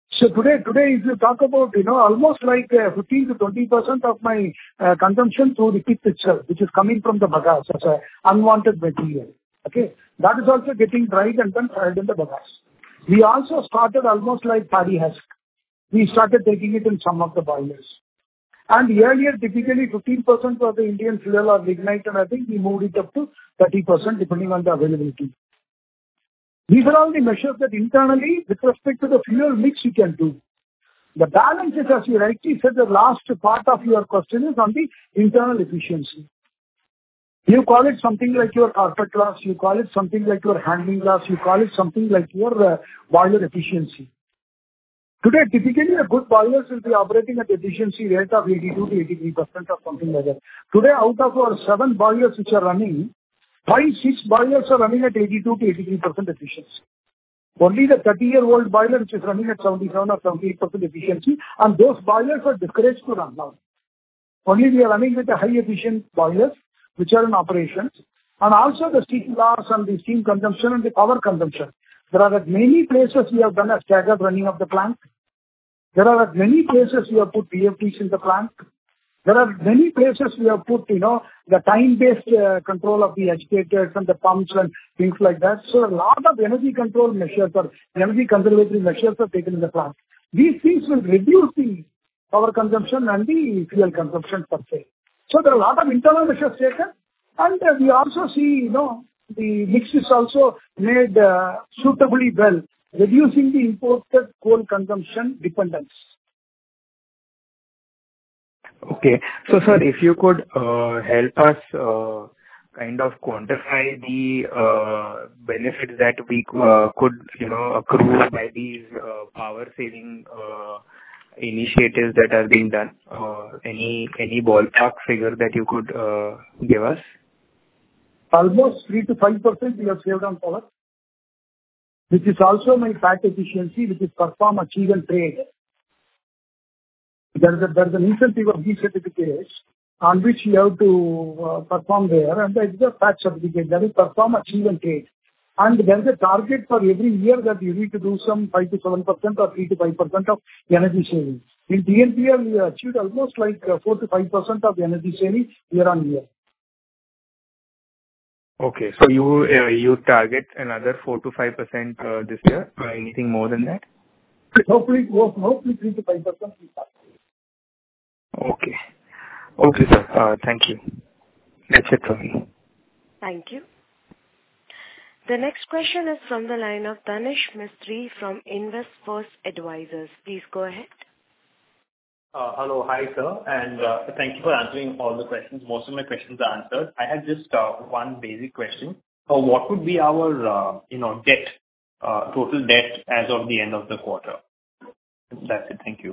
So today, today, if you talk about, you know, almost like uh, fifteen to twenty percent of my uh, consumption through the pith itself, which is coming from the bagasse as a unwanted material. Okay, that is also getting dried and then fried in the bagasse. We also started almost like paddy husk. We started taking it in some of the boilers. And earlier, typically fifteen percent of the Indian fuel or lignite, and I think we moved it up to thirty percent depending on the availability. These are all the measures that internally, with respect to the fuel mix, you can do. The balance is, as you rightly said, the last part of your question is on the internal efficiency. You call it something like your carpet loss, you call it something like your handling loss, you call it something like your uh, boiler efficiency. Today, typically, a good boilers will be operating at efficiency rate of eighty-two to eighty-three percent or something like that. Today, out of our seven boilers which are running, five, six boilers are running at eighty-two to eighty-three percent efficiency. Only the thirty-year-old boiler which is running at seventy-seven or seventy-eight percent efficiency, and those boilers are discouraged to run now. Only we are running with the high efficient boilers which are in operations, and also the steam loss and the steam consumption and the power consumption. There are at many places we have done a staggered running of the plant. There are at many places we have put P F Ds in the plant. There are many places we have put, you know, the time-based uh, control of the agitators and the pumps and things like that. So a lot of energy control measures or energy conservatory measures are taken in the plant. These things will reduce the power consumption and the fuel consumption per se. So there are a lot of internal measures taken, and uh, we also see, you know, the mix is also made uh, suitably well, reducing the imported coal consumption dependence. Okay. So, sir, if you could uh, help us uh, kind of quantify the uh, benefits that we uh, could, you know, accrue by these uh, power-saving uh, initiatives that are being done. Uh, any any ballpark figure that you could uh, give us? Almost three to five percent we have saved on power, which is also my pack efficiency, which is perform, achieve and trade. There is, a, there is an incentive of these certificates on which you have to uh, perform there, and there is a pack certificate that is perform, achieve and trade. And there is a target for every year that you need to do some five to seven percent or three to five percent of energy saving. In T N P L, we achieved almost like uh, four to five percent of energy saving year on year. Okay. So you uh, you target another four to five percent uh, this year, or anything more than that? Hopefully, hopefully three to five percent. Okay. Okay, sir. Uh, thank you. That's it from me. Thank you. The next question is from the line of Danish Mistry from Invest First Advisors. Please go ahead. Uh, hello, hi sir, and uh, thank you for answering all the questions. Most of my questions are answered. I had just uh, one basic question. Uh, what would be our, uh, you know, debt, uh, total debt as of the end of the quarter? That's it. Thank you.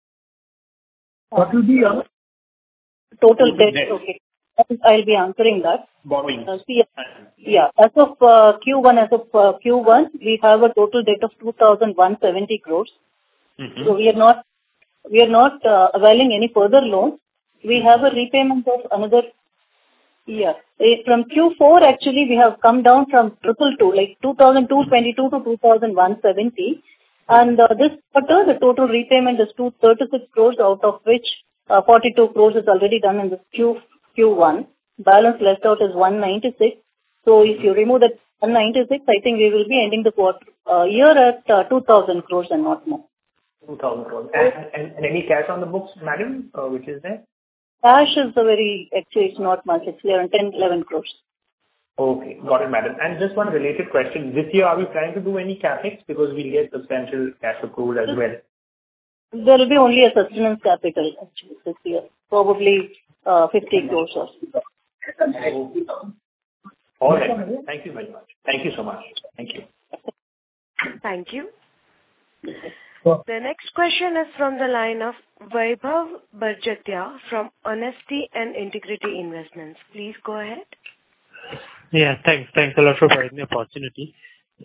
What will be our total, total debt? debt? Okay, I'll be answering that. Borrowing. Uh, see, yeah, as of uh, Q one, as of uh, Q one, we have a total debt of two thousand one hundred seventy crores. Mm-hmm. So we are not. We are not uh, availing any further loans. We have a repayment of another year. From Q four, actually, we have come down from triple two, like two thousand two hundred twenty-two to two thousand one hundred seventy. And uh, this quarter, the total repayment is two hundred thirty-six crores, out of which uh, forty-two crores is already done in this Q, Q1. Balance left out is one hundred ninety-six. So if you remove that one hundred ninety-six, I think we will be ending the quarter uh, year at uh, two thousand crores and not more. two thousand crores. And, and, and any cash on the books, madam, uh, which is there? Cash is a very, actually it's not much, it's around ten, eleven crores. Okay, got it, madam. And just one related question. This year, are we planning to do any capex? Because we'll get substantial cash accrued as well. There will be only a sustenance capital, actually, this year. Probably uh, fifty crores or so. Okay. All right. Thank you very much. Thank you so much. Thank you. Thank you. The next question is from the line of Vaibhav Barjatia from Honesty and Integrity Investments. Please go ahead. Yeah, thanks. Thanks a lot for providing the opportunity.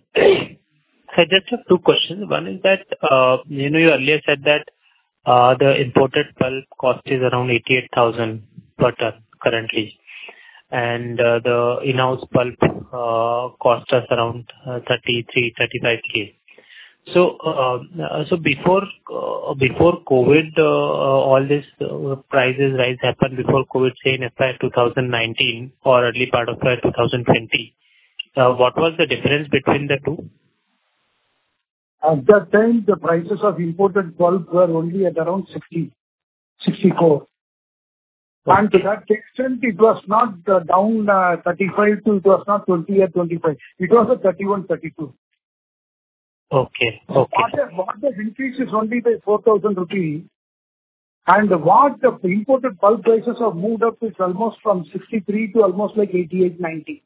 I just have two questions. One is that, uh, you know, you earlier said that uh, the imported pulp cost is around eighty-eight thousand per ton currently. And uh, the in-house pulp uh, cost us around uh, thirty-three, thirty-five K. So, uh, so before uh, before COVID, uh, all this uh, prices rise happened before COVID, say in F Y twenty nineteen or early part of twenty twenty. Uh, what was the difference between the two? At that time, the prices of imported pulp were only at around sixty, sixty-four. Okay. And to that extent, it was not uh, down uh, thirty-five to, it was not twenty or twenty-five. It was at thirty-one, thirty-two. Okay. Okay. What has, what has increased is only by four thousand rupees. And what the imported pulp prices have moved up is almost from sixty-three to almost like eighty-eight, ninety.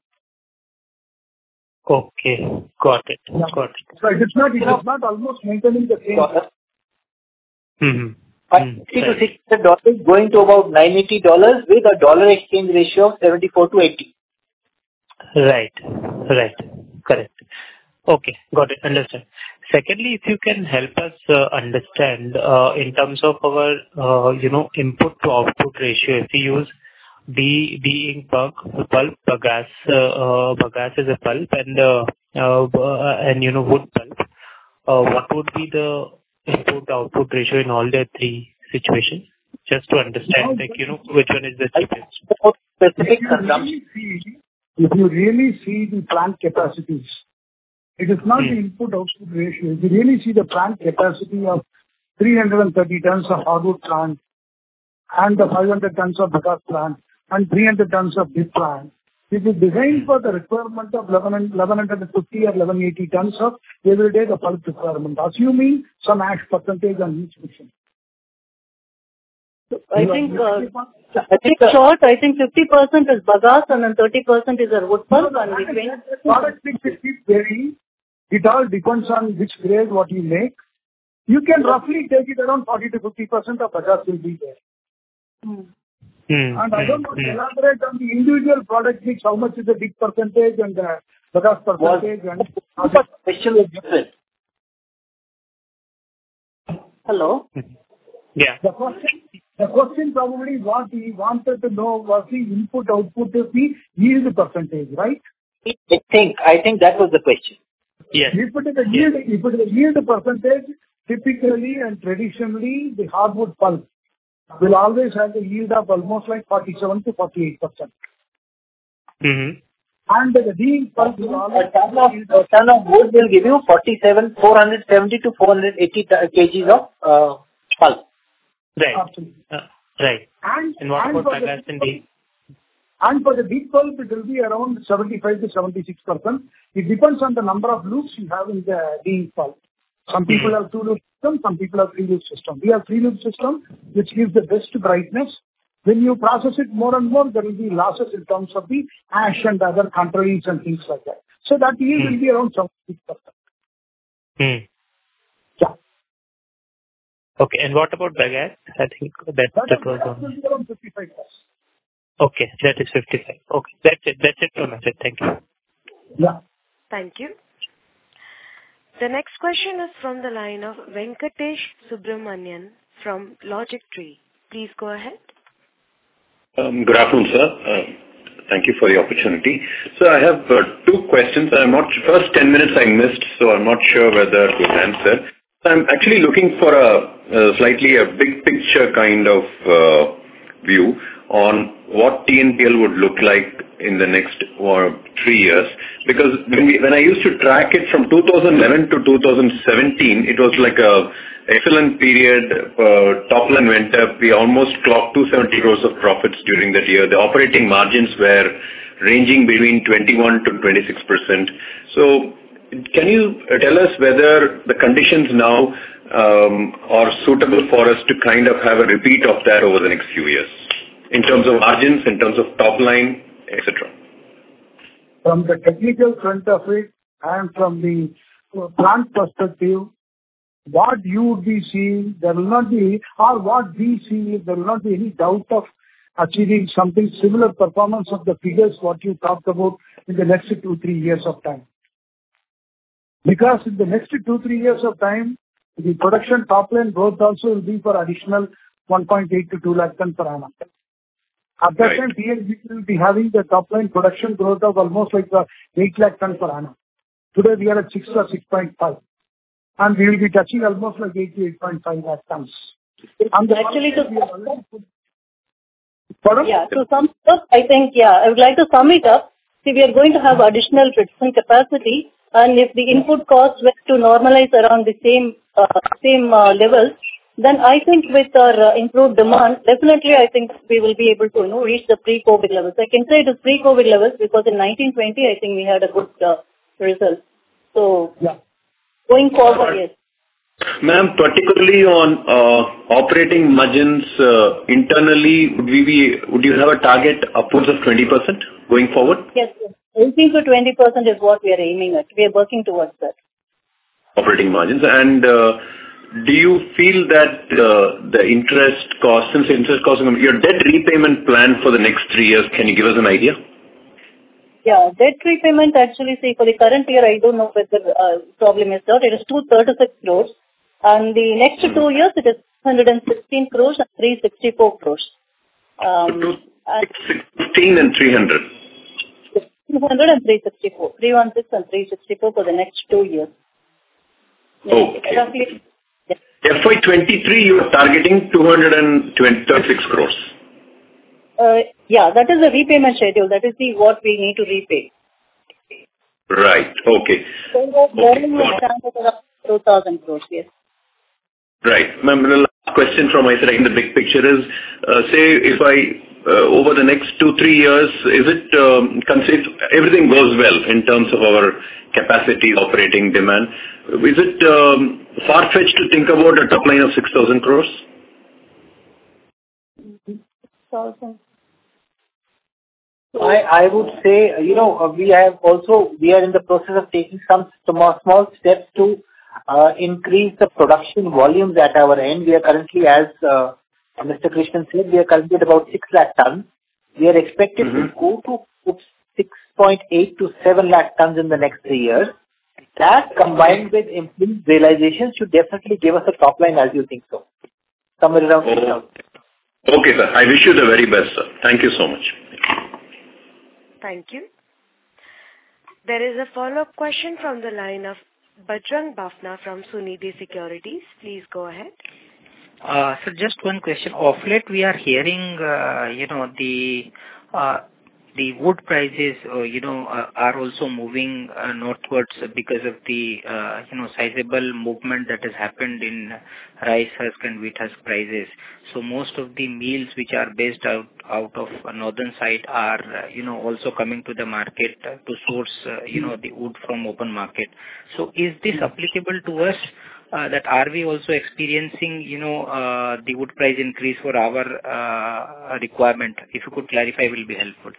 Okay. Got it. Yeah. Got it. So it is not, it is not almost maintaining the same. Mm-hmm. fifty to sixty dollars going to about nine hundred eighty dollars with a dollar exchange ratio of seventy-four to eighty. Right. Right. Correct. Okay. Got it. Understand. Secondly, if you can help us uh, understand uh, in terms of our, uh, you know, input to output ratio, if we use D, D ink pulp, pulp, bagasse, uh, uh, bagasse is a pulp and, uh, uh, and, you know, wood pulp, uh, what would be the input to output ratio in all the three situations? Just to understand, like, you know, which one is the cheapest. If you really see, if you really see the plant capacities, it is not hmm. the input-output ratio. If you really see the plant capacity of three hundred thirty tons of hardwood plant and the five hundred tons of bagasse plant and three hundred tons of this plant, it is designed for the requirement of eleven fifty or eleven eighty tons of everyday the pulp requirement, assuming some ash percentage on each section. I think, uh, I think short, I think fifty percent is bagasse and then thirty percent is a wood pulp and between. Product mix is varying. It all depends on which grade, what you make. You can roughly take it around forty to fifty percent of bagasse will be there. Hmm. Mm, and I don't want to mm, elaborate on the individual product mix, how much is the big percentage and the bagasse percentage. Was, and the question is different. Hello? Yeah. The question, the question probably what he wanted to know was the input output of the yield percentage, right? I think, I think that was the question. Yes. If it is a yield, if it is a yield percentage, typically and traditionally the hardwood pulp will always have a yield of almost like forty-seven to forty-eight percent. Mm-hmm. And the D pulp will always a ton of, a ton of wood will give you forty-seven, four hundred seventy to four hundred eighty kgs of uh, pulp. Right. Absolutely. Uh, right. And, and what and about for bagasse and D? And for the deep pulp, it will be around seventy-five to seventy-six percent. It depends on the number of loops you have in the deep pulp. Some people have two loop system, some people have three loop system. We have three loop system, which gives the best brightness. When you process it more and more, there will be losses in terms of the ash and other contraries and things like that. So that yield mm. will be around seventy-six percent. Mm. Yeah. Okay, and what about bagasse? I think that, that, that was on. Will be around fifty-five percent. Okay, that is fifty-five. Okay, that's it. That's it from my side. Thank you. Yeah. Thank you. The next question is from the line of Venkatesh Subramanian from Logic Tree. Please go ahead. Um, good afternoon, sir. Uh, thank you for the opportunity. So I have uh, two questions. I'm not first ten minutes I missed, so I'm not sure whether to answer. So I'm actually looking for a, a slightly a big picture kind of uh, view on what T N P L would look like in the next or three years. Because when, we, when I used to track it from two thousand eleven to two thousand seventeen, it was like a excellent period. Uh, top line went up. We almost clocked two hundred seventy crores of profits during that year. The operating margins were ranging between twenty-one to twenty-six percent. So can you tell us whether the conditions now um, are suitable for us to kind of have a repeat of that over the next few years? In terms of margins, in terms of top line, et cetera. From the technical front of it and from the plant perspective, what you would be seeing, there will not be, or what we see, there will not be any doubt of achieving something similar performance of the figures what you talked about in the next two, three years of time. Because in the next two, three years of time, the production top line growth also will be for additional one point eight to two lakh ton per annum. At that right. time, T N P will be having the top line production growth of almost like uh, eight lakh ton per annum. Today we are at six or six point five. and we will be touching almost like eighty-eight point five lakh tons. And Actually, to Pardon? Yeah, to sum it up, I think, yeah, I would like to sum it up. See, we are going to have additional production capacity, and if the input costs were to normalize around the same uh, same uh, levels, then I think with our uh, improved demand, definitely I think we will be able to, you know, reach the pre-COVID levels. I can say it is pre-COVID levels because in nineteen twenty, I think we had a good uh, result. So, yeah. going forward, yes. Ma'am, particularly on uh, operating margins uh, internally, would we be, would you have a target upwards of twenty percent going forward? Yes, yes. eighteen to twenty percent is what we are aiming at. We are working towards that. Operating margins. And uh, do you feel that uh, the interest cost, since interest cost, your debt repayment plan for the next three years, can you give us an idea? Yeah, debt repayment actually, see, for the current year, I don't know whether the uh, problem is that. It is two hundred thirty-six crores. And the next two years, it is one hundred sixteen crores and three hundred sixty-four crores. Um, fifteen and three hundred. two hundred and three hundred sixty-four. three hundred sixteen and three hundred sixty-four for the next two years. Yeah, okay. Roughly, yeah. F Y twenty-three, you are targeting two hundred thirty-six crores. Uh, yeah, that is the repayment schedule. That is the what we need to repay. Right. Okay. So the borrowing will stand at around two thousand crores, yes. Right. Ma'am, the last question from my side in the big picture is, uh, say if I, uh, over the next two, three years, is it, um, consider, everything goes well in terms of our capacity, operating demand, is it um, far-fetched to think about a top line of six thousand crores? Thousand. I, I would say, you know, we have also, we are in the process of taking some small, small steps to uh, increase the production volumes at our end. We are currently, as uh, Mister Krishnan said, we are currently at about six lakh tons. We are expected mm-hmm. to go to six point eight to seven lakh tons in the next three years. That combined with improved realization should definitely give us a top line as you think so. Somewhere around six thousand. Oh. Okay, sir. I wish you the very best, sir. Thank you so much. Thank you. There is a follow-up question from the line of Bajrang Bafna from Sunidhi Securities. Please go ahead. Uh, so just one question. Of late, we are hearing, uh, you know, the uh, the wood prices, uh, you know, uh, are also moving uh, northwards because of the, uh, you know, sizable movement that has happened in rice husk and wheat husk prices. So most of the mills which are based out out of uh, northern side are, uh, you know, also coming to the market uh, to source, uh, you know, the wood from open market. So is this applicable to us? Uh, that are we also experiencing, you know, uh, the wood price increase for our uh, requirement? If you could clarify, will be helpful.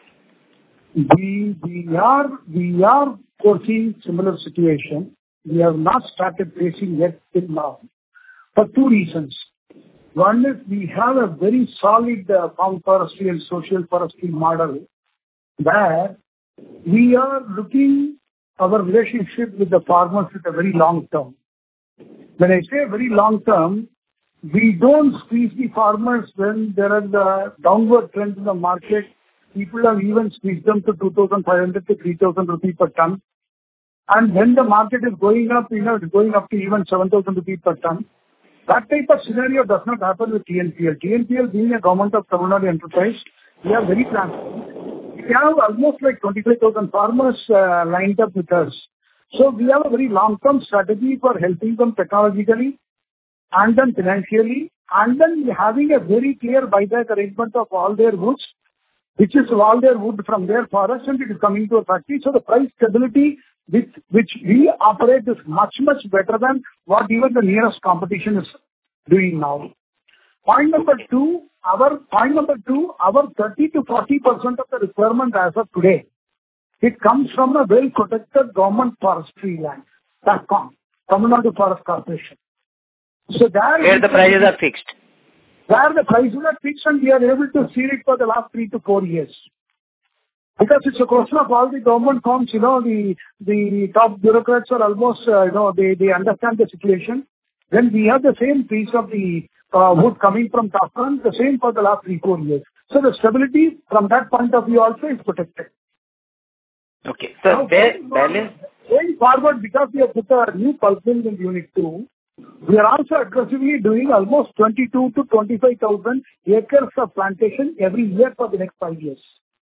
We we are we are foreseeing similar situation. We have not started facing yet till now, for two reasons. One is we have a very solid uh, farm forestry and social forestry model where we are looking our relationship with the farmers at a very long term. When I say very long term, we don't squeeze the farmers when there are the downward trends in the market. People have even squeezed them to two thousand five hundred to three thousand rupees per ton. And when the market is going up, you know, it's going up to even seven thousand rupees per ton. That type of scenario does not happen with T N P L. T N P L being a government of Tamil Nadu enterprise, we are very transparent. We have almost like twenty-five thousand farmers uh, lined up with us. So we have a very long-term strategy for helping them technologically and then financially, and then having a very clear buyback arrangement of all their goods, which is all their wood from their forest and it is coming to a factory. So the price stability with which we operate is much, much better than what even the nearest competition is doing now. Point number two, our point number two, our thirty to forty percent of the requirement as of today, it comes from a well-protected government forestry land, T A F C O M, Tamil Nadu Forest Corporation. So there where the prices are fixed. Where the prices are fixed and we are able to see it for the last three to four years. Because it's a question of all the government firms, you know, the the top bureaucrats are almost, uh, you know, they, they understand the situation. Then we have the same piece of the uh, wood coming from T A F C O M, the same for the last three, four years. So the stability from that point of view also is protected. Okay. So ba- balance, going forward, because we have put a new pulp mill in Unit two, we are also aggressively doing almost twenty-two to twenty-five thousand acres of plantation every year for the next five years.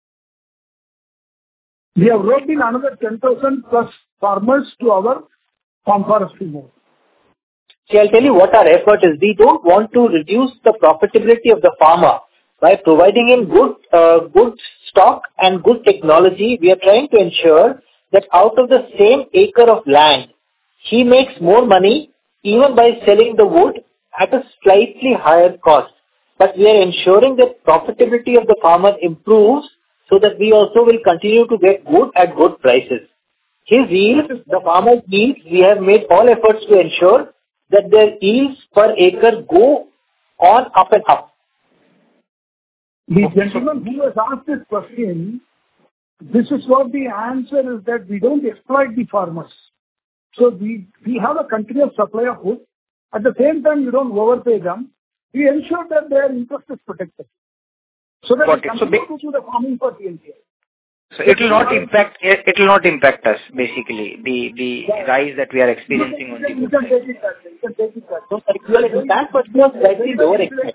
We have roped in another ten thousand plus farmers to our farm forestry mode. See, I'll tell you what our effort is. We don't want to reduce the profitability of the farmer by providing him good, uh, good stock and good technology. We are trying to ensure that out of the same acre of land, he makes more money even by selling the wood at a slightly higher cost. But we are ensuring that profitability of the farmer improves so that we also will continue to get wood at good prices. His yields, the farmer's yields, we have made all efforts to ensure that their yields per acre go on up and up. The gentleman who has asked this question, this is what the answer is, that we don't exploit the farmers. So we, we have a continuous supply of wood. At the same time, we don't overpay them. We ensure that their interest is protected. So that Got we it. So continue to do the farming for T N P L. So it will not impact, it, it will not impact us, basically, the, the rise that we are experiencing on the You wood can side. take it that way. You can take it that way. So, it will impact, but to a slightly lower extent.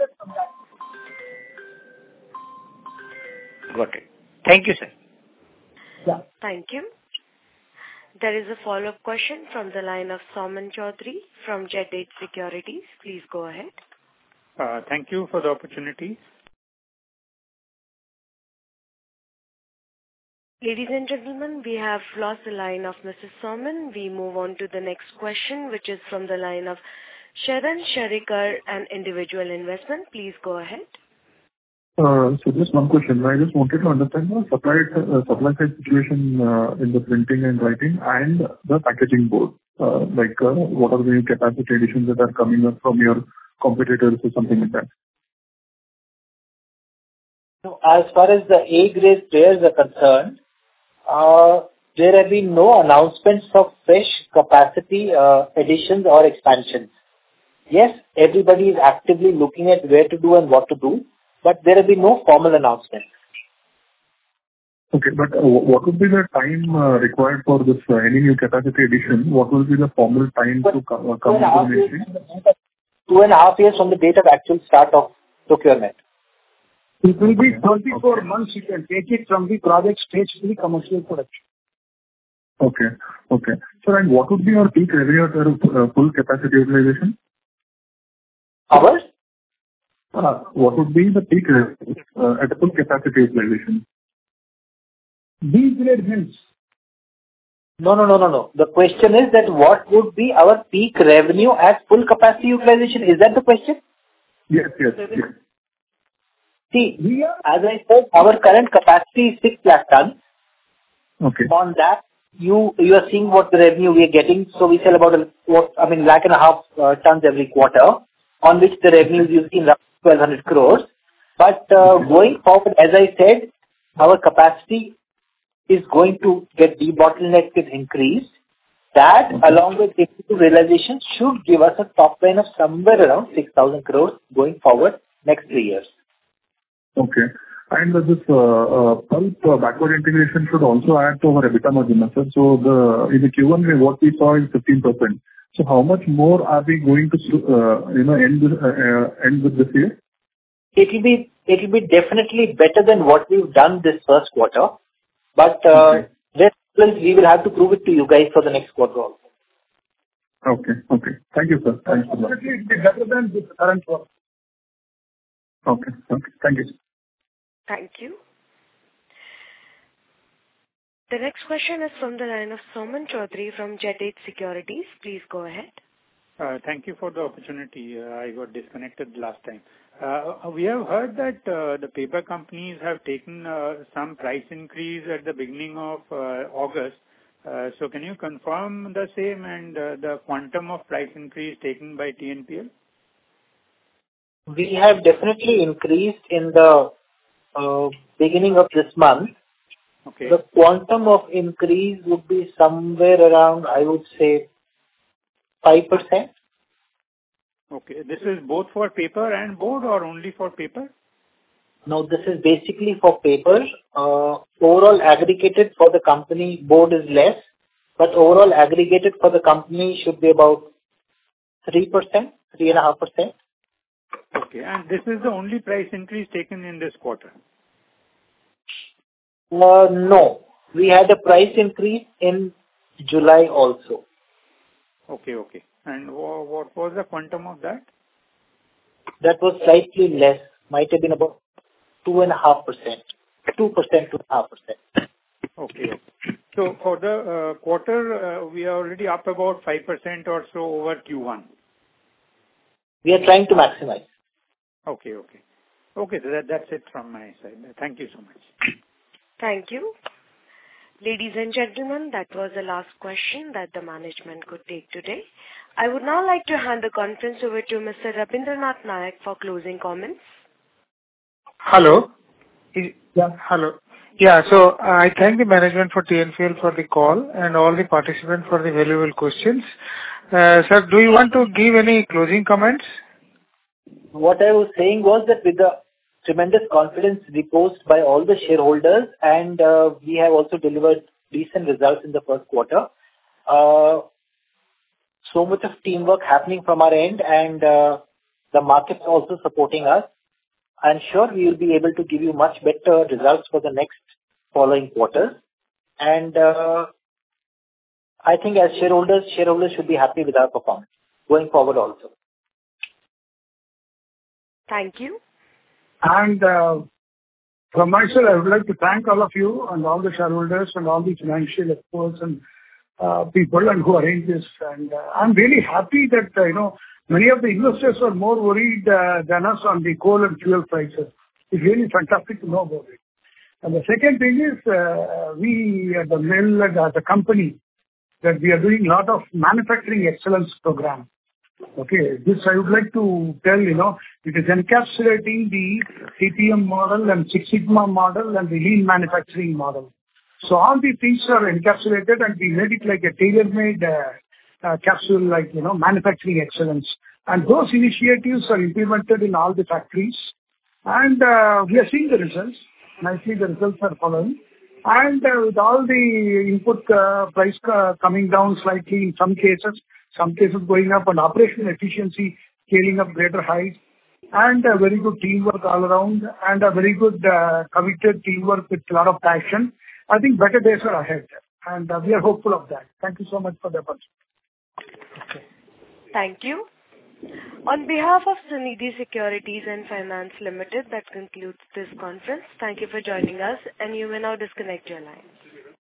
Got it. Thank you, sir. Yeah. Thank you. There is a follow-up question from the line of Soman Chaudhary from Jet eight Securities. Please go ahead. Uh, Thank you for the opportunity. Ladies and gentlemen, we have lost the line of Missus Soman. We move on to the next question, which is from the line of Sharan Sharikar, an individual investment. Please go ahead. Uh, So just one question. I just wanted to understand the supply uh, supply side situation uh, in the printing and writing and the packaging board. Uh, Like, uh, what are the new capacity additions that are coming up from your competitors or something like that? So as far as the A-grade players are concerned, uh, there have been no announcements of fresh capacity uh, additions or expansions. Yes, everybody is actively looking at where to do and what to do, but there have been no formal announcements. Okay, but uh, what would be the time uh, required for this, uh, any new capacity addition? What will be the formal time to co- uh, come Two and a half into the years ministry? from the date of- two and a half years from the date of actual start of procurement. It will be twenty-four months. You can take it from the project stage to the commercial production. Okay. Okay. Sir, and what would be your peak revenue at uh, full capacity utilization? Ours? Uh, What would be the peak revenue uh, at full capacity utilization? B-grade mills. No, no, no, no, no. The question is that what would be our peak revenue at full capacity utilization? Is that the question? Yes, yes, yes. See, as I said, our current capacity is six lakh tons. Okay. On that, you you are seeing what the revenue we are getting. So we sell about, a, what, I mean, lakh and a half uh, tons every quarter, on which the revenue is usually in twelve hundred crores. But uh, going forward, as I said, our capacity is going to get debottlenecked and increased. That, along with effective realization, should give us a top line of somewhere around six thousand crores going forward next three years. Okay. And uh, this uh, uh, pulp uh, backward integration should also add to our EBITDA margin, sir. So the, in the Q one, we- what we saw is fifteen percent. So how much more are we going to, uh, you know, end with, uh, uh, end with this year? It will be, it will be definitely better than what we've done this first quarter. But, uh, rest we will have to prove it to you guys for the next quarter also. Okay. Okay. Thank you, sir. Thanks a lot. Definitely it will be better than the current one. Okay. Okay. Thank you, sir. Thank you. The next question is from the line of Soman Chaudhary from Jet eight Securities. Please go ahead. Uh, Thank you for the opportunity. Uh, I got disconnected last time. Uh, We have heard that uh, the paper companies have taken uh, some price increase at the beginning of uh, August. Uh, So can you confirm the same and uh, the quantum of price increase taken by T N P L? We have definitely increased in the uh, beginning of this month. Okay. The quantum of increase would be somewhere around, I would say, five percent. Okay. This is both for paper and board or only for paper? Now, this is basically for paper. Uh, overall aggregated for the company, board is less. but overall aggregated for the company should be about three percent, three point five percent. Okay. And this is the only price increase taken in this quarter? Uh, no. We had a price increase in July also. Okay, okay. And wha- what was the quantum of that? That was slightly less. Might have been about two point five percent. two percent, two point five percent. Okay, okay. So for the uh, quarter, uh, we are already up about five percent or so over Q one. We are trying to maximize. Okay, okay. Okay, so that, that's it from my side. Thank you so much. Thank you. Ladies and gentlemen, that was the last question that the management could take today. I would now like to hand the conference over to Mister Rabindranath Nayak for closing comments. Hello. Yeah. Hello. Yeah. So uh, I thank the management for T N P L for the call and all the participants for the valuable questions. Uh, sir, do you want to give any closing comments? What I was saying was that with the tremendous confidence reposed by all the shareholders, and uh, we have also delivered decent results in the first quarter. Uh, so much of teamwork happening from our end, and uh, the markets also supporting us. I'm sure we will be able to give you much better results for the next following quarters. And uh, I think as shareholders, shareholders should be happy with our performance going forward also. Thank you. And uh, from myself, I would like to thank all of you and all the shareholders and all the financial experts and uh, people and who arranged this. And uh, I'm really happy that, uh, you know, many of the investors are more worried uh, than us on the coal and fuel prices. It's really fantastic to know about it. And the second thing is, uh, we at the mill and as a company, that we are doing a lot of manufacturing excellence program. Okay, this I would like to tell, you know, it is encapsulating the C P M model and Six Sigma model and the lean manufacturing model. So all these things are encapsulated and we made it like a tailor-made uh, uh, capsule, like, you know, manufacturing excellence. And those initiatives are implemented in all the factories. And uh, we are seeing the results. Nicely, the results are following. And uh, with all the input uh, price uh, coming down slightly in some cases, some cases going up, and operational efficiency scaling up greater heights, and a very good teamwork all around, and a very good uh, committed teamwork with a lot of passion. I think better days are ahead, and uh, we are hopeful of that. Thank you so much for the opportunity. Okay. Thank you. On behalf of Sunidhi Securities and Finance Limited, that concludes this conference. Thank you for joining us, and you may now disconnect your lines.